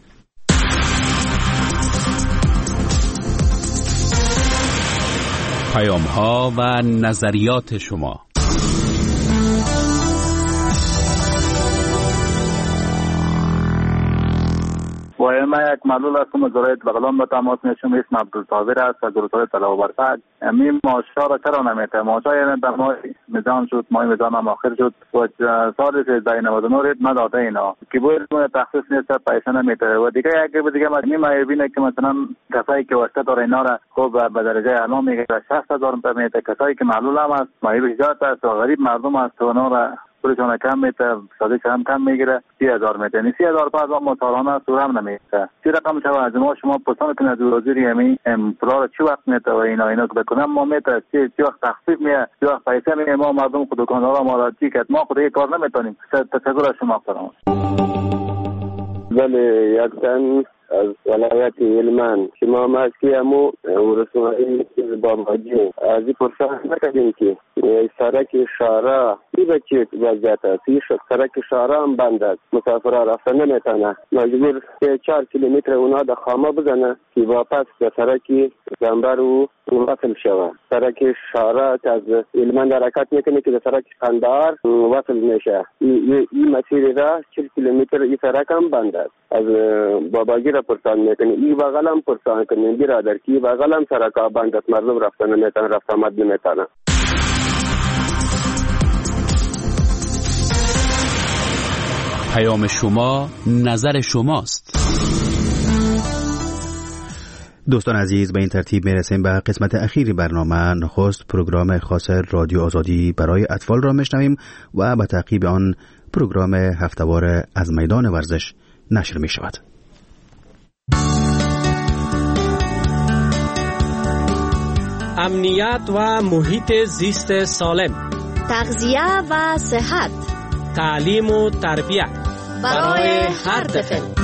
پیام ها و نظریات شما. من یک معلول هستم از ولایت بغلان به تماس میشم. اسم عبدالطاهر است از روستای طلبه‌برفک. می ماشا را چرا نمیته؟ ماشا یعنی در ماه میزان شد، ماه میزان هم آخر شد و سال 1399 رید نداده اینا که باید تخصیص نیست، پیسه نمیته. و دیگه یک دیگه من میبینه که مثلا کسایی که واسطه داره اینا را خوب به درجه اعلا میگه 60000 میته. کسایی که معلول هم است، مایه بجات است و غریب مردم است، اونا را پولشون کم میته، سادش هم کم میگیره. 30,000 میته، یعنی 30,000 پس هم سالانه سورم نمیته. چی رقم شما از شما پرسان کنید از وزیر یمی پولا چی وقت میته و اینا که بکنم ما میته چی وقت تخفیف میه، چی وقت پیسه میه. ما مردم خود دکاندارا ما را چی کرد، ما خود یک کار نمیتونیم. تشکر از شما کنم. بله، یک تن از ولایت هلمند شما مسکی همو ورسوایی بامباجی از این پرسان نکردیم که سرک شارع ای بچه وضعیت است. سرک شارع هم بند است، مسافر رفتن نمیتونه، مجبور 4 کیلومتر اونا در خامه بزنه که واپس به سرک زنبر و وصل شوه. سرک شارع که از هلمند حرکت میکنه که به سرک قندهار وصل میشه. این مسیر راه 40 کیلومتر این سرک هم بند است. از باباگی را پرسان میکنه، این بغل هم پرسان کنه برادر که این بغل هم سرک ها بند است، مردم رفتن نمیتونه، رفت آمد نمیتونه. پیام شما نظر شماست. دوستان عزیز، به این ترتیب میرسیم به قسمت اخیری برنامه. نخست پروگرام خاص رادیو آزادی برای اطفال را میشنویم و به تعقیب آن پروگرام هفته‌وار از میدان ورزش نشر می شود. امنیت و محیط زیست سالم، تغذیه و صحت، تعلیم و تربیت برای هر طفل.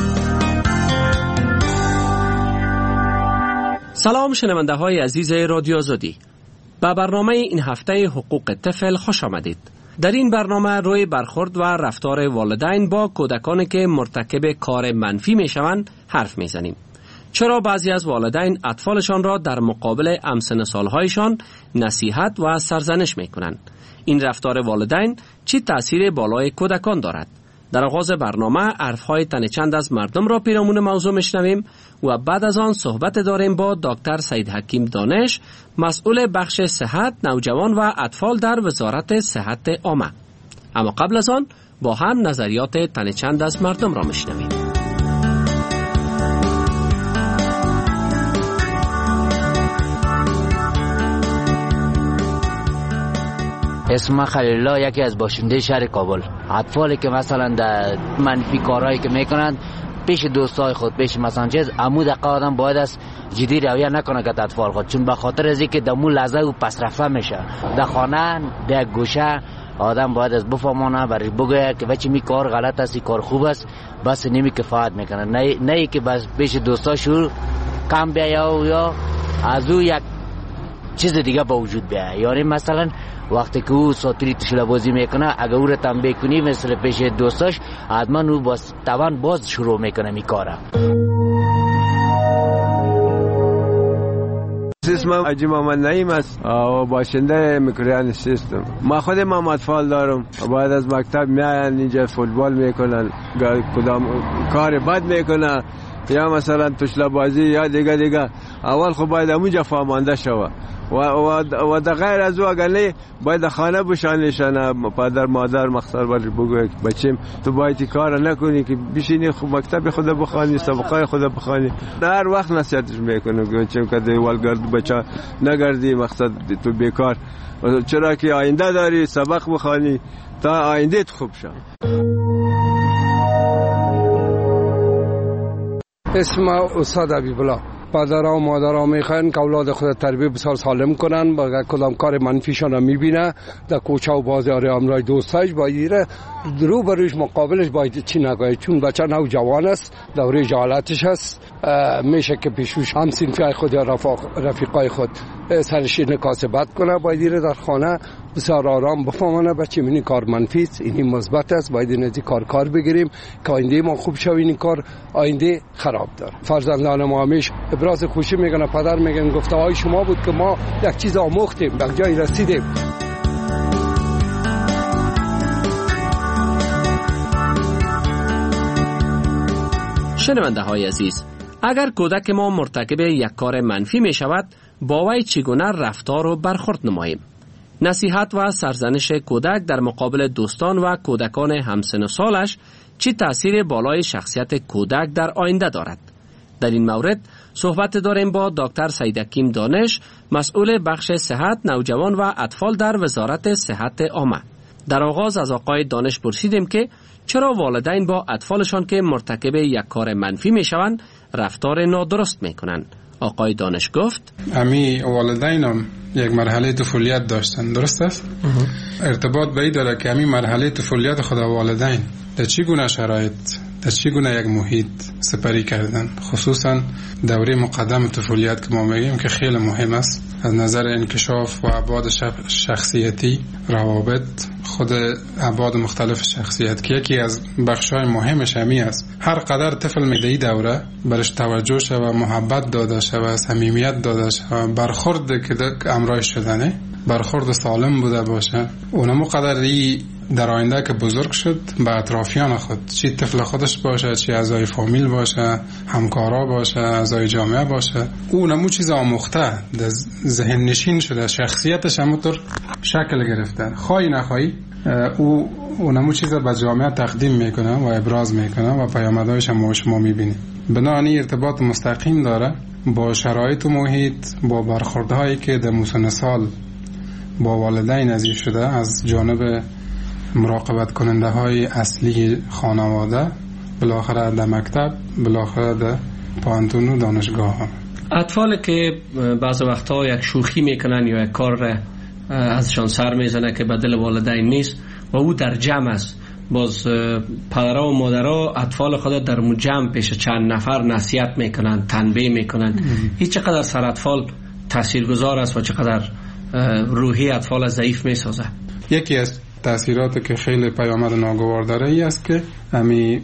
سلام شنونده های عزیز رادیو آزادی، به برنامه این هفته حقوق طفل خوش آمدید. در این برنامه روی برخورد و رفتار والدین با کودکانی که مرتکب کار منفی می شوند حرف می زنیم. چرا بعضی از والدین اطفالشان را در مقابل همسن سالهایشان نصیحت و سرزنش می کنند؟ این رفتار والدین چه تأثیر بالای کودکان دارد؟ در آغاز برنامه حرفهای تن چند از مردم را پیرامون موضوع میشنویم و بعد از آن صحبت داریم با دکتر سید حکیم دانش، مسئول بخش صحت نوجوان و اطفال در وزارت صحت عامه. اما قبل از آن با هم نظریات تن چند از مردم را میشنویم. اسم خلیل الله، یکی از باشنده شهر کابل. اطفالی که مثلا در منفی کارهایی که میکنند پیش دوستای خود، پیش مثلا چیز عمود آدم باید است جدی رویه نکنه که اطفال خود، چون به خاطر از اینکه دمو لحظه و پس رفته میشه در خانه در گوشه آدم باید از بفهمانه برای بگه که بچه می کار غلط است، کار خوب است، بس نمی کفایت میکنه. نه که بس پیش دوستاشو کم بیایا یا از او یک چیز دیگه با وجود بیایا. یعنی مثلا وقتی که او ساتوری تشله بازی میکنه اگه او رو تنبیه کنی مثل پیش دوستاش، حتما او باز شروع میکنه می کاره. اسمم حاجی محمد نعیم است و باشنده میکرویان سیستم. ما خودم هم اطفال دارم. بعد از مکتب میاین اینجا فوتبال میکنن، کدام کار بد میکنه یا مثلا تشله بازی یا دیگه. اول خب باید همونجا فهمانده شوه و در غیر از او اگر نه باید خانه بشانشانه، پدر مادر مخصر باید بگوید بچیم تو باید کار نکنی که بشینی خب مکتب خود بخوانی، سبقای خود بخوانی. هر وقت نصیحتش میکنم که چیم که دیوال گرد بچه نگردی، مقصد تو بیکار، چرا که آینده داری، سبق بخوانی تا آینده خوب شه. اسم استاد حبیب الله. پدرها و مادرها میخواین که اولاد خود تربیت بسیار سالم کنن، با کدام کار منفیشان را میبینه در کوچه و بازار امرای دوستایش باید رو بروش مقابلش باید چی نگاهی، چون بچه نوجوان است، دوره جهالتش است، میشه که پیشوش هم صنفی خود یا رفیقای خود سرش نکاس بد کنه. باید در خانه بسیار آرام بفهمانه بچه اینی کار منفی است، اینی مثبت است، باید این از کار بگیریم که آینده ما خوب شوه، این کار آینده خراب داره. فرزندان ما همیشه ابراز خوشی میکنه، پدر میگن گفته های شما بود که ما یک چیز آموختیم، به جای رسیدیم. شنونده های عزیز، اگر کودک ما مرتکب یک کار منفی می شود، با وی چگونه رفتار و برخورد نماییم؟ نصیحت و سرزنش کودک در مقابل دوستان و کودکان همسن و سالش چه تأثیر بالای شخصیت کودک در آینده دارد؟ در این مورد صحبت داریم با دکتر سید حکیم دانش، مسئول بخش صحت نوجوان و اطفال در وزارت صحت عامه. در آغاز از آقای دانش پرسیدیم که چرا والدین با اطفالشان که مرتکب یک کار منفی میشوند رفتار نادرست میکنند. آقای دانش گفت امی والدینم یک مرحله طفولیت داشتن، درست است؟ ارتباط به این داره که امی مرحله طفولیت خود والدین در چی گونه شرایط، در چی گونه یک محیط سپری کردن، خصوصا دوره مقدم طفولیت که ما میگیم که خیلی مهم است از نظر انکشاف و ابعاد شخصیتی، روابط، خود ابعاد مختلف شخصیت که یکی از بخشای مهمش همی است. هر قدر طفل میدهی دوره برش توجه شوه، محبت داده شوه، صمیمیت داده شوه، برخورد که امرای شدنه برخورد سالم بوده باشه، اونمو قدر در آینده که بزرگ شد به اطرافیان خود، چی طفل خودش باشه، چی اعضای فامیل باشه، همکارا باشه، اعضای جامعه باشه، اونمو چیز آموخته در ذهن نشین شده، شخصیتش همونطور شکل گرفته، خواهی نخواهی اونمو چیز به جامعه تقدیم میکنه و ابراز میکنه و پیامدهایش هم شما میبینید. بنابراین ارتباط مستقیم داره با شرایط و محیط، با برخوردهایی که در مسن سال با والدین ازی شده از جانب مراقبت کننده های اصلی خانواده، بالاخره در مکتب، بالاخره در پانتون و دانشگاه ها. اطفال که بعض وقتا یک شوخی میکنن یا یک کار ازشان سر میزنه که به دل والدین نیست و او در جمع است، باز پدرها و مادرها اطفال خود در جمع پیش چند نفر نصیحت میکنن، تنبیه میکنن. این چقدر سر اطفال تاثیرگذار است و چقدر روحی اطفال ضعیف میسازه. یکی از تأثیراتی که خیلی پیامد ناگوار داره ای است که امی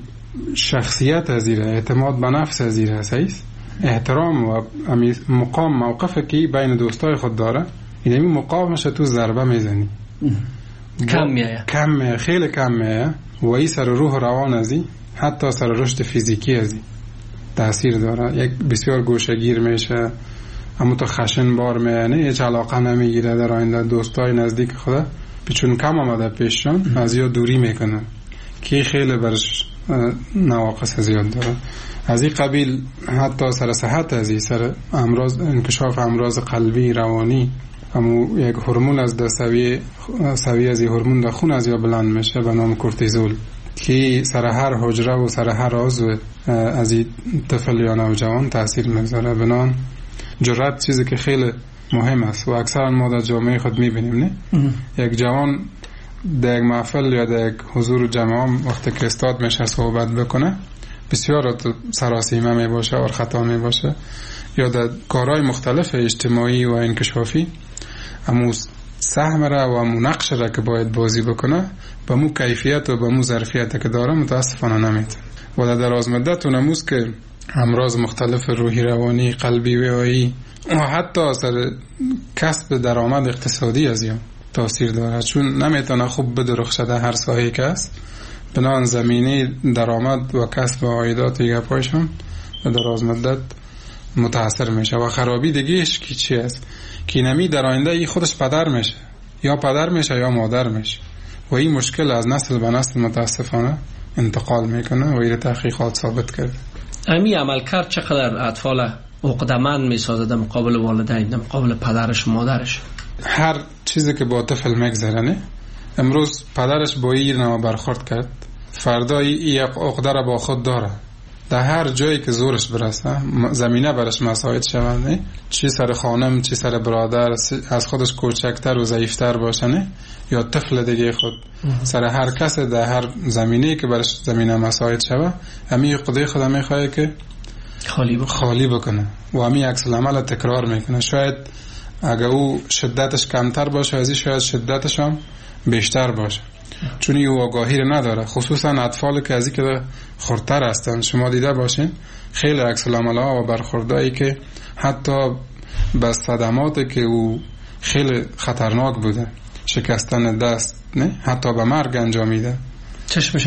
شخصیت ازیره، اعتماد به نفس ازیره است، احترام و امی مقام موقفی که بین دوستای خود داره، این امی مقامش تو ضربه میزنی، کم میایه، خیلی کم میایه. و این سر روح روان ازی حتی سر رشد فیزیکی ازی تاثیر داره. یک بسیار گوشه‌گیر میشه، اما تو خشن بار میانه، هیچ علاقه نمیگیره در آینده دوستای نزدیک خدا چون کم آمده پیششان از یا دوری میکنن که خیلی برش نواقص زیاد داره. از این قبیل حتی سر صحت ازی، سر امراض، انکشاف امراض قلبی روانی، اما یک هورمون از در سویه از این هورمون در خون از یا بلند میشه به نام کورتیزول که سر هر حجره و سر هر عضو از این طفل یا نوجوان تاثیر میگذاره. بنان جرأت چیزی که خیلی مهم است و اکثرا ما در جامعه خود میبینیم نه؟ یک جوان در یک محفل یا در یک حضور جمع وقتی که استاد میشه صحبت بکنه بسیار سراسیمه می باشه و خطا می باشه یا در کارهای مختلف اجتماعی و انکشافی امو سهم را و امو نقش را که باید بازی بکنه به مو کیفیت و به مو ظرفیت که داره متاسفانه نمیتونه. و در دراز مدت اونموز که امراض مختلف روحی روانی قلبی ویایی و حتی سر کسب درآمد اقتصادی از یا تاثیر داره، چون نمیتونه خوب بدرخشه در هر ساحه که است. بنان زمینه درآمد و کسب عایدات یا پایشان در دراز مدت متاثر میشه و خرابی دیگهش کی چی است که نمی در آینده ای خودش پدر میشه یا پدر میشه یا مادر میشه و این مشکل از نسل به نسل متاسفانه انتقال میکنه و این تحقیقات ثابت کرده. امی عملکرد چقدر اطفال عقده‌مند میسازه در مقابل والدین، در مقابل پدرش و مادرش؟ هر چیزی که با طفل میگذره، امروز پدرش با این نوع برخورد کرد، فردا یک عقده را با خود داره، در هر جایی که زورش برسه زمینه برش مساعد شود، چی سر خانم چی سر برادر از خودش کوچکتر و ضعیفتر باشه یا طفل دیگه خود سر هر کس در هر زمینه که برش زمینه مساعد شود همین عقده خود میخواه که خالی بکنه و همین عکس العمل تکرار میکنه. شاید اگه او شدتش کمتر باشه ازی شاید شدتش هم بیشتر باشه، چون او آگاهی رو نداره، خصوصا اطفال که ازی که خردتر هستن. شما دیده باشین خیلی عکس العمل‌ها و برخوردایی که حتی به صدماتی که او خیلی خطرناک بوده، شکستن دست نه حتی به مرگ انجامیده، چشمش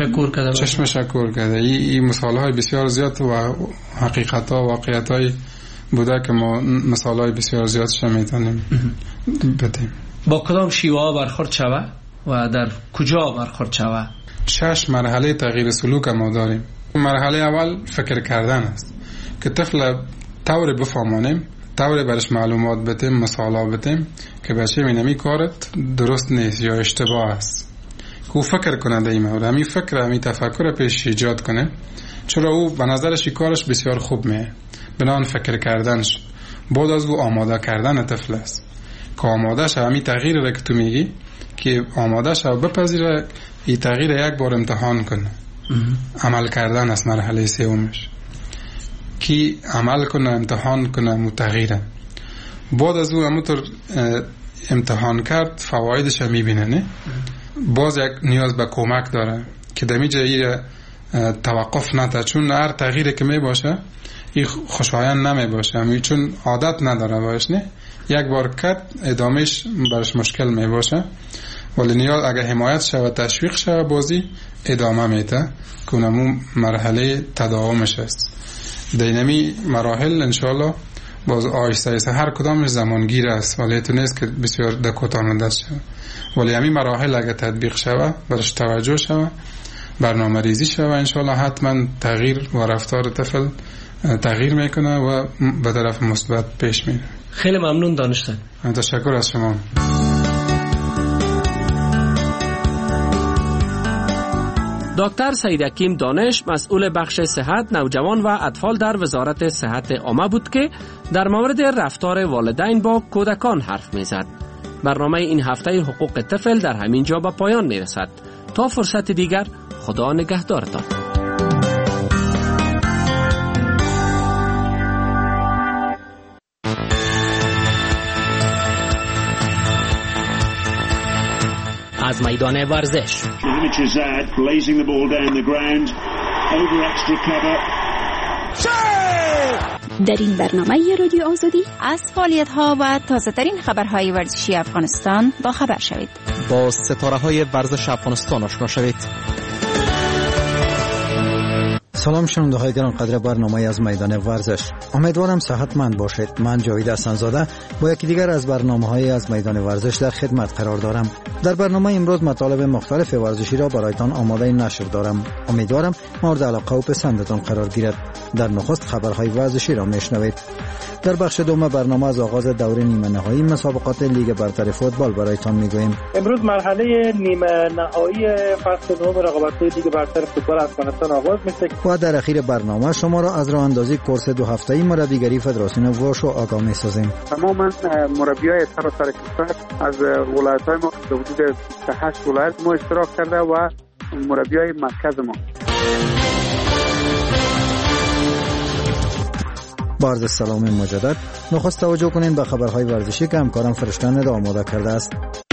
کور کرده. این مثال‌های بسیار زیاد و حقیقت‌ها و واقعیت‌های بوده که ما مثال‌های بسیار زیاد میتونیم بدیم. با کدام شیوه برخورد شوه و در کجا برخورد شوه؟ 6 مرحله تغییر سلوک ما داریم. مرحله اول فکر کردن است که طفل طور بفهمانیم، طور برش معلومات بدیم، مثالا بدیم که بچه اینمی کارت درست نیست یا اشتباه است، که او فکر کنه در این مورد، همین فکر همین تفکر پیش ایجاد کنه، چرا او به نظرش کارش بسیار خوب میه. بنان فکر کردنش بعد از او آماده کردن طفل است که آماده شه همین تغییر را که تو میگی که آماده شه بپذیره این تغییر یک بار امتحان کنه. عمل کردن است مرحله سومش که عمل کنه، امتحان کنه، متغیره. بعد از او همونطور امتحان کرد فوایدش هم میبینه نه؟ باز یک نیاز به کمک داره که دمی جایی توقف نده، چون هر تغییری که می باشه این خوشایند نمی باشه، همین چون عادت نداره باش نه؟ یک بار کرد ادامهش برش مشکل می باشه، ولی نیاز اگه حمایت شود تشویق شود بازی ادامه میده که اونمون مرحله تداومش است. دینمی مراحل انشاءالله باز آیسته هر کدامش زمانگیر است ولی تو نیست که بسیار در کوتاه مدت شود، ولی همین مراحل اگه تطبیق شود برش توجه شود برنامه ریزی شود انشاءالله حتما تغییر و رفتار طفل تغییر میکنه و به طرف مثبت پیش میره. خیلی ممنون دانشتن. تشکر از شما. دکتر سعید حکیم دانش مسئول بخش صحت نوجوان و اطفال در وزارت صحت عامه بود که در مورد رفتار والدین با کودکان حرف میزد. برنامه این هفته حقوق طفل در همین جا به پایان میرسد. تا فرصت دیگر خدا نگهدارتان. از میدان ورزش در این برنامه رادیو آزادی از فعالیت‌ها و تازه‌ترین خبرهای ورزشی افغانستان با خبر شوید. با ستاره‌های ورزش افغانستان آشنا شوید. سلام شنونده‌های گران قدر برنامه از میدان ورزش. امیدوارم صحتمند باشید. من جاوید حسن‌زاده با یکی دیگر از برنامه‌های از میدان ورزش در خدمت قرار دارم. در برنامه امروز مطالب مختلف ورزشی را برایتان آماده نشر دارم. امیدوارم مورد علاقه و پسندتان قرار گیرد. در نخست خبرهای ورزشی را میشنوید. در بخش دوم برنامه از آغاز دوره نیمه نهایی مسابقات لیگ برتر فوتبال برایتان میگوییم. امروز مرحله نیمه نهایی فصل دوم رقابت‌های لیگ برتر فوتبال افغانستان آغاز میشه. و در اخیر برنامه شما را از راه اندازی کورس 2 هفته‌ای مربیگری فدراسیون واشو آگاه می‌سازیم. تماما مربیای سراسر کشور از ولایت‌های ما به حدود 28 ولایت ما اشتراک کرده و مربیای مرکز ما. با عرض سلام مجدد نخست توجه کنین به خبرهای ورزشی که همکارم فرشتن ندا آماده کرده است.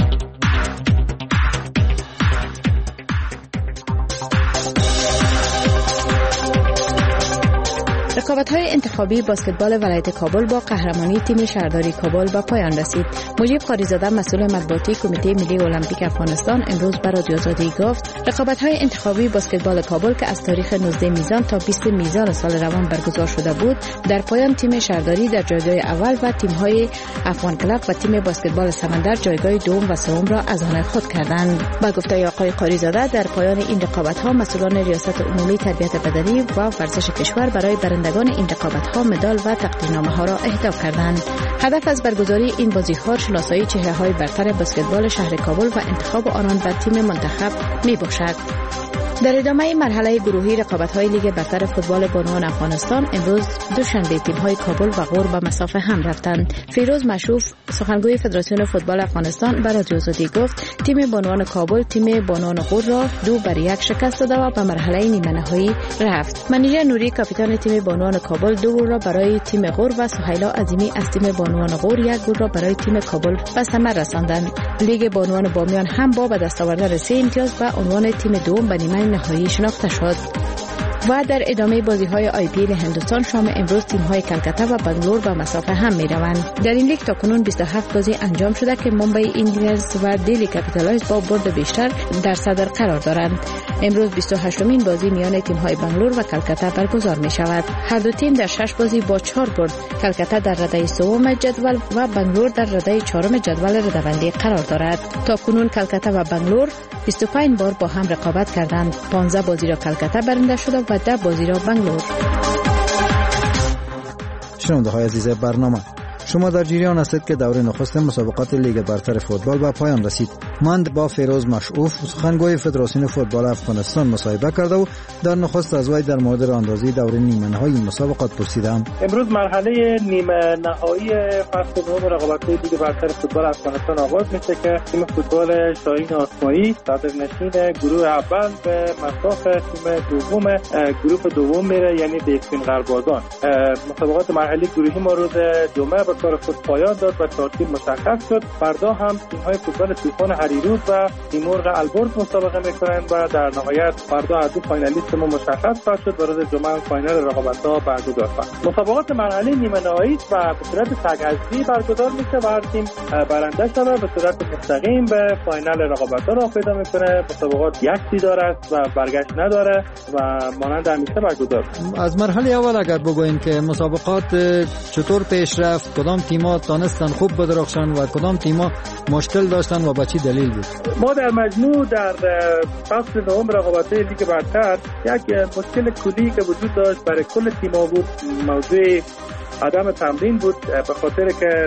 رقابت‌های انتخابی بسکتبال ولایت کابل با قهرمانی تیم شهرداری کابل به پایان رسید. مجیب قاریزاده مسئول مطبوعاتی کمیته ملی المپیک افغانستان امروز به رادیو آزادی گفت رقابت‌های انتخابی بسکتبال کابل که از تاریخ 19 میزان تا 20 میزان سال روان برگزار شده بود، در پایان تیم شهرداری در جایگاه اول و تیم‌های افغان کلب و تیم بسکتبال سمندر جایگاه دوم و سوم را از آن خود کردند. با گفته آقای قاریزاده در پایان این رقابت‌ها مسئولان ریاست عمومی تربیت بدنی و ورزش کشور برای برندگان این رقابت‌ها مدال و تقدیرنامه‌ها را اهدا کردند. هدف از برگزاری این بازی‌ها شناسایی چهره‌های برتر بسکتبال شهر کابل و انتخاب آنان به تیم منتخب می‌باشد. در ادامه مرحله گروهی رقابت‌های لیگ برتر فوتبال بانوان افغانستان امروز دوشنبه تیم‌های کابل و غور به مسافه هم رفتند. فیروز مشروف سخنگوی فدراسیون فوتبال افغانستان به رادیو آزادی گفت تیم بانوان کابل تیم بانوان غور را 2-1 شکست داده و به مرحله نیمه نهایی رفت. منیژه نوری کاپیتان تیم بانوان کابل 2 گل را برای تیم غور و سهیلا عظیمی از تیم بانوان غور 1 گل را برای تیم کابل به ثمر رساندند. لیگ بانوان بامیان هم با به دست آوردن 3 امتیاز به عنوان تیم دوم به نیمه نهایی شناخته شد. و در ادامه بازی‌های IPL هندوستان شام امروز تیم‌های کلکته و بنگلور به مسافه هم می‌روند. در این لیگ تاکنون 27 بازی انجام شده که ممبئی ایندیانز و دلی کپیتالز با برد بیشتر در صدر قرار دارند. امروز 28مین بازی میان تیم‌های بنگلور و کلکته برگزار می‌شود. هر دو تیم در 6 بازی با 4 برد. کلکته در رده سوم جدول و بنگلور در رده چهارم جدول رده‌بندی قرار دارد. تاکنون کلکته و بنگلور 25 بار با هم رقابت کردند. 15 بازی را کلکته برنده شده و 10 بازی را بنگلور. شنونده‌های عزیز برنامه، شما در جریان هستید که دوره نخست مسابقات لیگ برتر فوتبال به پایان رسید. من با فیروز مشعوف سخنگوی فدراسیون فوتبال افغانستان مصاحبه کرده و در نخست از وی در مورد راهاندازی دوره نیمه نهایی مسابقات پرسیدم. امروز مرحله نیمه نهایی فصل دوم رقابت‌های لیگ برتر فوتبال افغانستان آغاز میشه که تیم فوتبال شاهین آسمایی صدرنشین گروه اول به مساف تیم دوم گروه دوم میره، یعنی دیکسین غربازان. مسابقات مرحله گروهی ما روز جمعه به کار خود پایان داد و 4 تیم مشخص شد. فردا هم تیم‌های فوتبال طوفان هریرود و تیمور البرز مسابقه میکنند و در نهایت فردا از دو فاینالیست ما مشخص خواهد شد و روز جمعه فاینال رقابت‌ها برگزار خواهد. مسابقات مرحله نیمه نهایی و به صورت تگ حذفی برگزار میشه و هر تیم برنده شده به صورت مستقیم به فاینال رقابت‌ها راه پیدا میکنه. مسابقات یک دیدار است و برگشت نداره و مانند همیشه برگزار. از مرحله اول اگر بگوییم که مسابقات چطور پیش رفت، کدام تیم‌ها تونستن خوب بدرخشن و کدام تیم‌ها مشکل داشتن و به چه دلیل بود؟ ما در مجموع در فصل نهم رقابت‌های لیگ برتر یک مشکل کلی که وجود داشت برای کل تیم‌ها بود، موضوع عدم تمرین بود، به خاطر که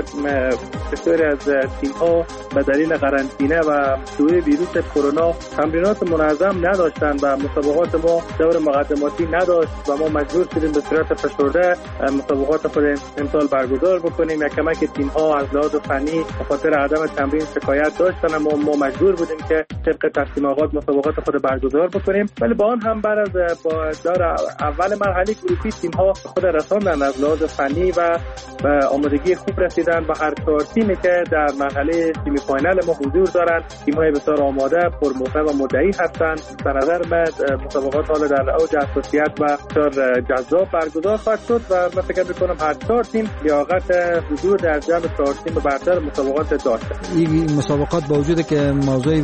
بسیاری از تیم‌ها به دلیل قرنطینه و شیوع ویروس کرونا تمرینات منظم نداشتند و مسابقات ما دور مقدماتی نداشت و ما مجبور شدیم به صورت فشرده مسابقات خود امسال برگزار بکنیم. یک کمک تیم‌ها از لحاظ فنی به خاطر عدم تمرین شکایت داشتن، ما مجبور بودیم که طبق تصمیم آغاز مسابقات خود برگزار بکنیم، ولی با آن هم بعد از با دور اول مرحله گروهی تیم‌ها خود رساندن از لحاظ فنی و آمادگی خوب رسیدن و هر 4 تیمی که در مرحله تیم فاینال ما حضور دارند تیم‌های بسیار آماده، پرموقع و مدعی هستند. به نظر من مسابقات حالا در اوج حساسیت و بسیار جذاب برگزار خواهد شد و من فکر می‌کنم هر 4 تیم لیاقت حضور در جمع 4 تیم برتر مسابقات داشته. این مسابقات با وجود که موضوع ویروس کرونا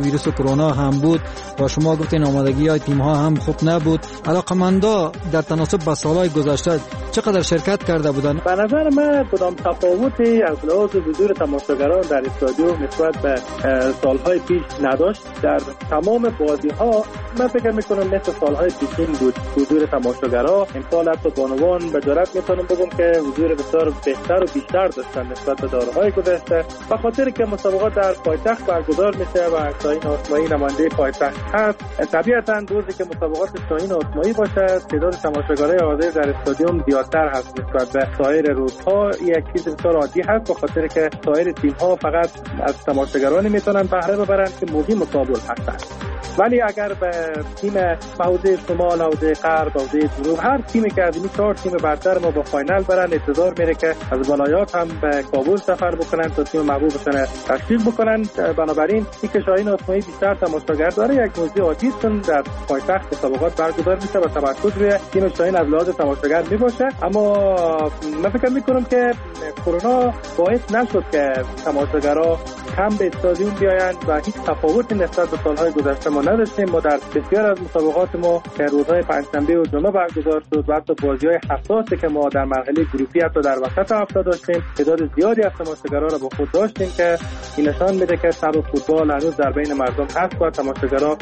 کرونا هم بود و شما گفتین آمادگی های تیم ها هم خوب نبود. علاقمندا در تناسب با سالهای گذشته چقدر شرکت کرده بودن؟ به نظر من کدام تفاوتی از لحاظ حضور تماشاگران در استادیوم نسبت به سالهای پیش نداشت. در تمام بازی ها من فکر میکنم مثل سالهای پیشین بود حضور تماشاگران. امسال حتی بانوان به جرات میتونم بگم که حضور بسیار بهتر و بیشتر داشتن نسبت به دورهای گذشته، به خاطر که مسابقات در پایتخت برگزار میشه و شاهین آسمایی نماینده پایتخت هست. طبیعتا روزی که مسابقات شاهین آسمایی باشه تعداد تماشاگرای حاضر در استادیوم زیادتر هست نسبت به سایر روزها. یک چیز بسیار عادی هست، به خاطر که سایر تیم ها فقط از تماشاگرانی میتونن بهره ببرن که مهم و کابل هستند. ولی اگر به تیم حوزه شمال، حوزه غرب، حوزه جنوب، هر تیمی که از این 4 تیم برتر ما با فاینال برن، انتظار میره که از ولایات هم به کابل سفر بکنن تا تیم محبوبشون تشویق بکنن. بنابراین اینکه شاهین آسمایی بیشتر تماشاگر داره یک موضوع عادی است. در پایتخت مسابقات برگزار میشه و تمرکز روی تیم شاهین از لحاظ تماشاگر میباشه. اما من فکر میکنم که کرونا باعث نشد که تماشاگرها کم به استادیوم بیایند و هیچ تفاوتی نسبت به سالهای گذشته ما نداشتیم. ما در بسیار از مسابقات ما که روزهای پنجشنبه و جمعه برگزار شد و حتی بازی‌های حساسی که ما در مرحله گروهی حتی در وسط هفته داشتیم، تعداد زیادی از تماشاگران را با خود داشتیم که این نشان میده که سبک فوتبال هنوز در بین مردم هست و تماشاگران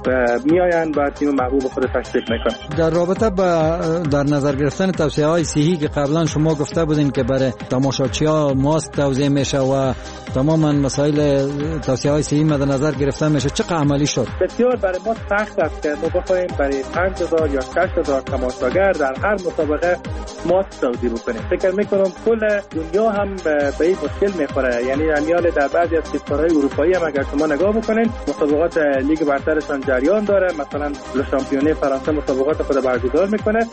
میآیند و تیم محبوب خود تشویق میکنن. در رابطه با در نظر گرفتن توصیه‌های صحی که قبلا شما گفته بودین که برای تماشاچی‌ها ماست توزیع میشه و تماما مسائل توصیه‌های صحی مد نظر گرفته میشه، چقدر عملی شد؟ بسیار برای ما سخت است که ما بخوایم برای 5000 یا 6000 تماشاگر در هر مسابقه ماست توزیع بکنیم. فکر میکنم کل دنیا هم به این مشکل میخوره. یعنی امیال در بعضی از کشورهای اروپایی هم اگر شما نگاه بکنین مسابقات لیگ برترشان جریان داره، مثلا شامپیونه فرانسه مسابقات خود برگزار میکنه.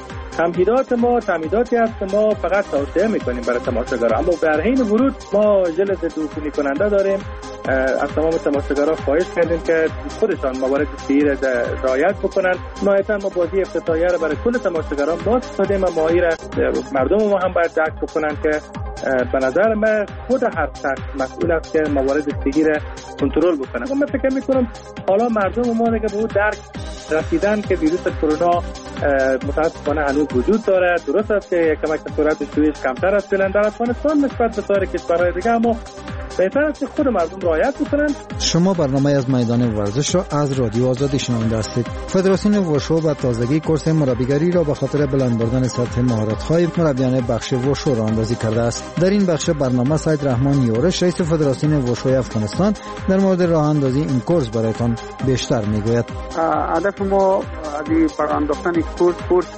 تمهیداتی هست که ما فقط توصیه میکنیم برای تماشاگران، اما در حین ورود ما ژل ضدعفونی کننده داریم. از تمام تماشاگران خواهش کردیم که خودشان موارد سیر رعایت بکنن. نهایتا ما بازی افتتاحیه رو برای کل تماشاگران باز دادیم و ماهی مردم ما هم باید درک بکنن که به نظر من خود هر شخص مسئول است که موارد سیر کنترل بکنه. من فکر میکنم حالا مردم ما دیگه به اون درک رسیدن که ویروس کرونا متاسفانه هنوز وجود داره. درست است که کمک سرعت شیوعش کمتر است در افغانستان نسبت به سایر کشورهای دیگه، اما بهتر است که خود مردم رعایت بکنن. شما برنامه از میدان ورزش را از رادیو آزادی شنونده هستید. فدراسیون وشو به تازگی کورس مربیگری را به خاطر بلند بردن سطح مهارت‌های مربیان بخش وشو را اندازی کرده است. در این بخش برنامه سید رحمان یورش رئیس فدراسیون وشو افغانستان در مورد راه اندازی این کورس برایتان بیشتر میگوید. هدف ما از برانداختن کورس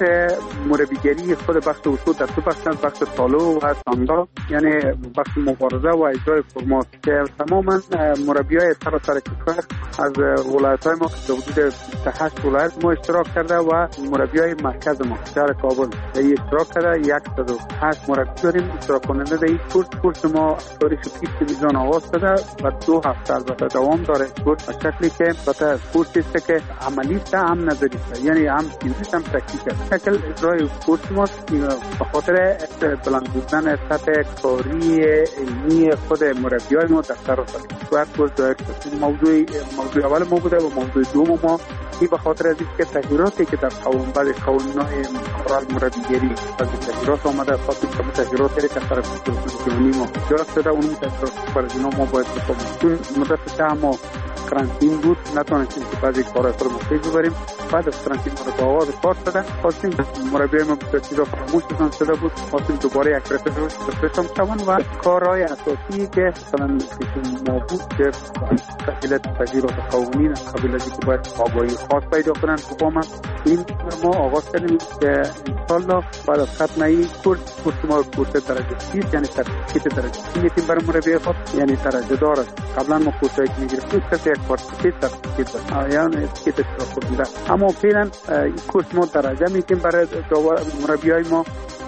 مربیگری خود بخش وشو در دو بخش تالو و ساندا، یعنی بخش مبارزه و اجرای فرمات که تماما مربیای سراسر کشور از ولایت‌های ما که حدود 28 ولایت ما اشتراک کرده و مربیای مرکز ما شهر کابل این اشتراک کرده. 108 مربی داریم اشتراک کننده در این کورس ما تاریخ 20 میزان آغاز شده و 2 هفته البته دوام داره. کورس به شکلی که البته کورس است که عملی است هم نظری است، یعنی هم تئوری هم پرکتیک است. شکل اجرای کورس ما به خاطر بلند بودن سطح کاری علمی خود مربیای ما در سراسر کشور کورس دایر شد. موضوع اول ما بوده و موضوع دوم ما این به خاطر از اینکه تغییراتی که در قوانین‌های قرار مربیگری از تغییرات آمده، خاطر که تغییراتی که در جهانی ما ایجاد شده، اون تغییرات برای اینا ما باید بکنیم. مدت ما کرانتین بود، نتونستیم که بعضی کارهای خود مختلف ببریم. بعد از کرانتین ما با آغاز کار شده، خواستیم مربیای ما بسیار چیزا فراموششان شده بود، خواستیم دوباره یک رفرشم شوند و کارهای اساسی که مثلا ما بود که قبل تغییرات قوانین قبل از اینکه باید آگاهی خاص پیدا کنن حکومت، این ما آغاز کردیم که انشالله بعد از ختم این کورس ما کورس درجه 30 یعنی سرتیفیکت درجه 30 میتیم برای مربی خود، یعنی درجه دار است. قبلا ما کورسایی که میگرفتیم صرف یک سرتیفیکت بود، یعنی اتیکت اشتراک کننده. اما فعلا این کورس ما درجه میتیم برای مربیای ما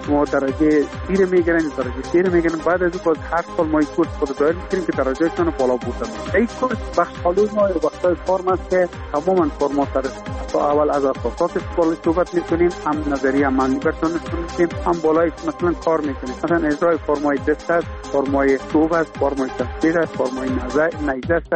درجه سیر میگیرن، درجه سیر میگیرن. بعد از اون هر سال ما این کورس خود دایر میکنیم که درجهشون بالا بردن. این کورس بخش حالوی ما یا بخشای فرم است که تماما فرمات تا اول از اساسات فوتبال صحبت میکنیم، هم نظریه عملی براتون میکنیم، هم بالای مثلا کار میکنیم. مثلا اجرای فرمای دست است، فرمای توپ است، فرمای تصویر است، فرمای نیزه است،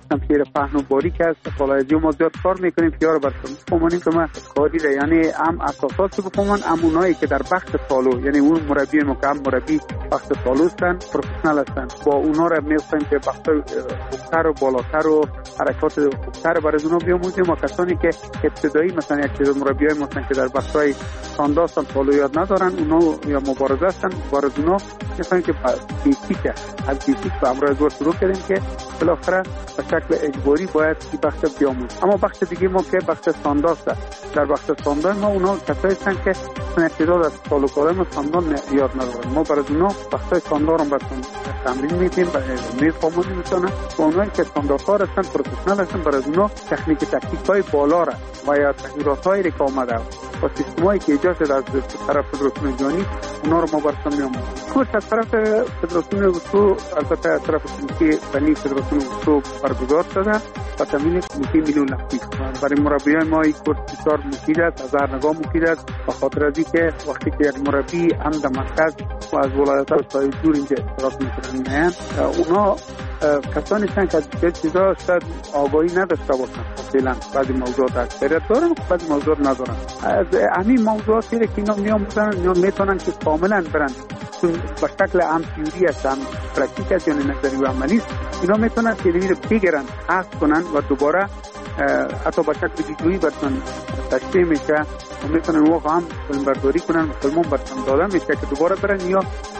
شمشیر پهن و باریک است. فالایزی ما زیاد کار میکنیم که یارو برسون بفهمانیم که ما کاری را، یعنی هم اساسات بفهمن، همونایی که در بخش سالو، یعنی اون مربی ما که هم مربی بخش سالو هستن، پروفسیونال هستن، با اونا را میفتن که بخش خوبتر و بالاتر و حرکات خوبتر برای اونا بیاموزیم. و کسانی که ابتدایی مثلا یک چیز مربیای مثلا که در بخشای ساندا هستن، سالو یاد ندارن، اونا یا مبارزه هستن، برای اونا میفهمیم که بیسیک از بیسیک به امروز دور شروع کردیم که بالاخره به شکل اجباری باید این بخش بیاموزیم. اما بخش دیگه ما که بخش ساندا است، در بخش ساندا ما اونا کسایی هستن که استعداد از سالو کردن ساندا یاد ندارن. ما برای اونا بخش ساندا رو براتون تمرین میدیم و میفهمونیم مثلا با اونایی که ساندا کار هستن، پروفسیونال هستن، برای اونا تکنیک‌های بالا را و یا تغییرات‌هایی که آمده و سیستمایی که ایجاد شده از طرف فدراسیون جهانی، اونا رو ما براتون می‌آموزیم. کورس از طرف فدراسیون وسو، البته از طرف کمیته فنی فدراسیون وسو برگزار شده و تامین کمیته ملی المپیک. برای مربیان ما این کورس بسیار مفید است، از هر نگاه مفید است، به خاطر از اینکه وقتی که یک مربی هم در مرکز و از ولایت‌ها تا دور اینجا اشتراک می‌کنن، اونا کسانی هستند که از چیزا شاید آگاهی نداشته باشند. فعلا بعضی موضوعات اکثریت دارن و بعضی موضوعات ندارن. از همین موضوعاتی که اینا میآموزن یا میتونن که کاملا برن چون به شکل هم تئوری است، هم پرکتیک است، یعنی نظری و عملی است، اینا میتونن که رو بگیرن، حذف کنن و دوباره حتی به شکل ویدیویی براتون تشریح میشه و میتونن واقعا هم فیلم برداری کنن، فیلمون براتون دادن میشه که دوباره برن یا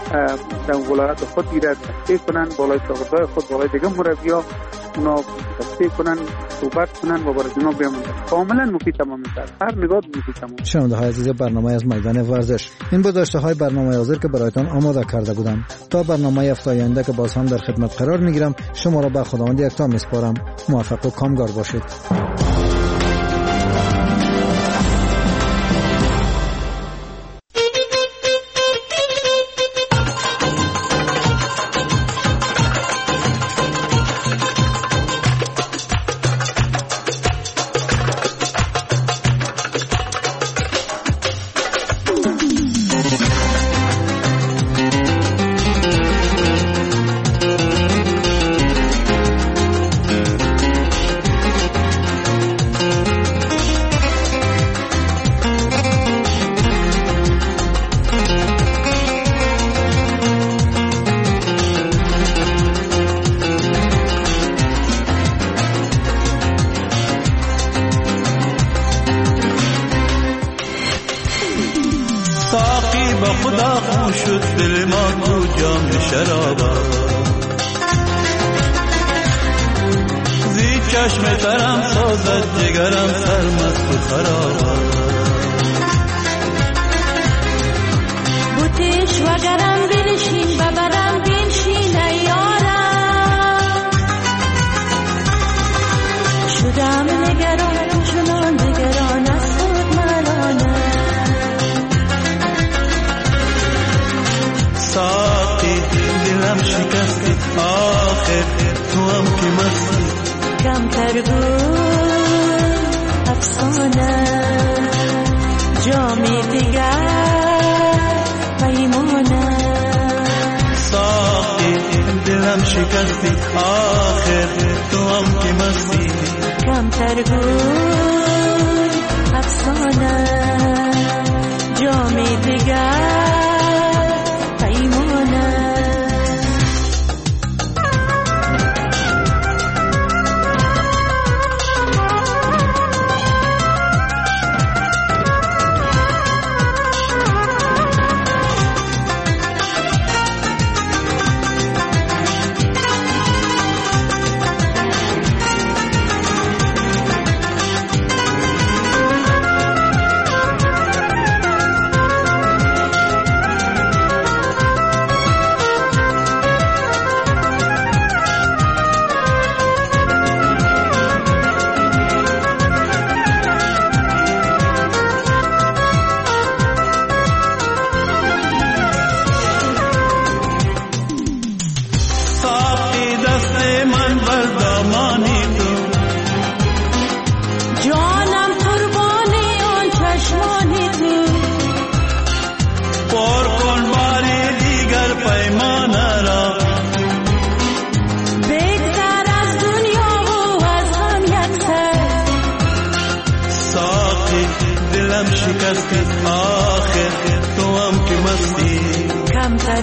در ولایت خود دیره تشریح کنن، بالای شاگردای خود، بالای دیگه مربی‌ها اونا تشریح کنن، صحبت کنن و برای اونا بیاموزن. کاملا مفید تمام میشه، هر نگاه مفید تمام. شنونده عزیز برنامه از میدان ورزش، این بود داشته های برنامه حاضر که برایتان آماده کرده بودم. تا برنامه هفته آینده که باز هم در خدمت قرار میگیرم، شما را به خداوند یکتا میسپارم. موفق و کامگار باشید.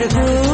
مرهون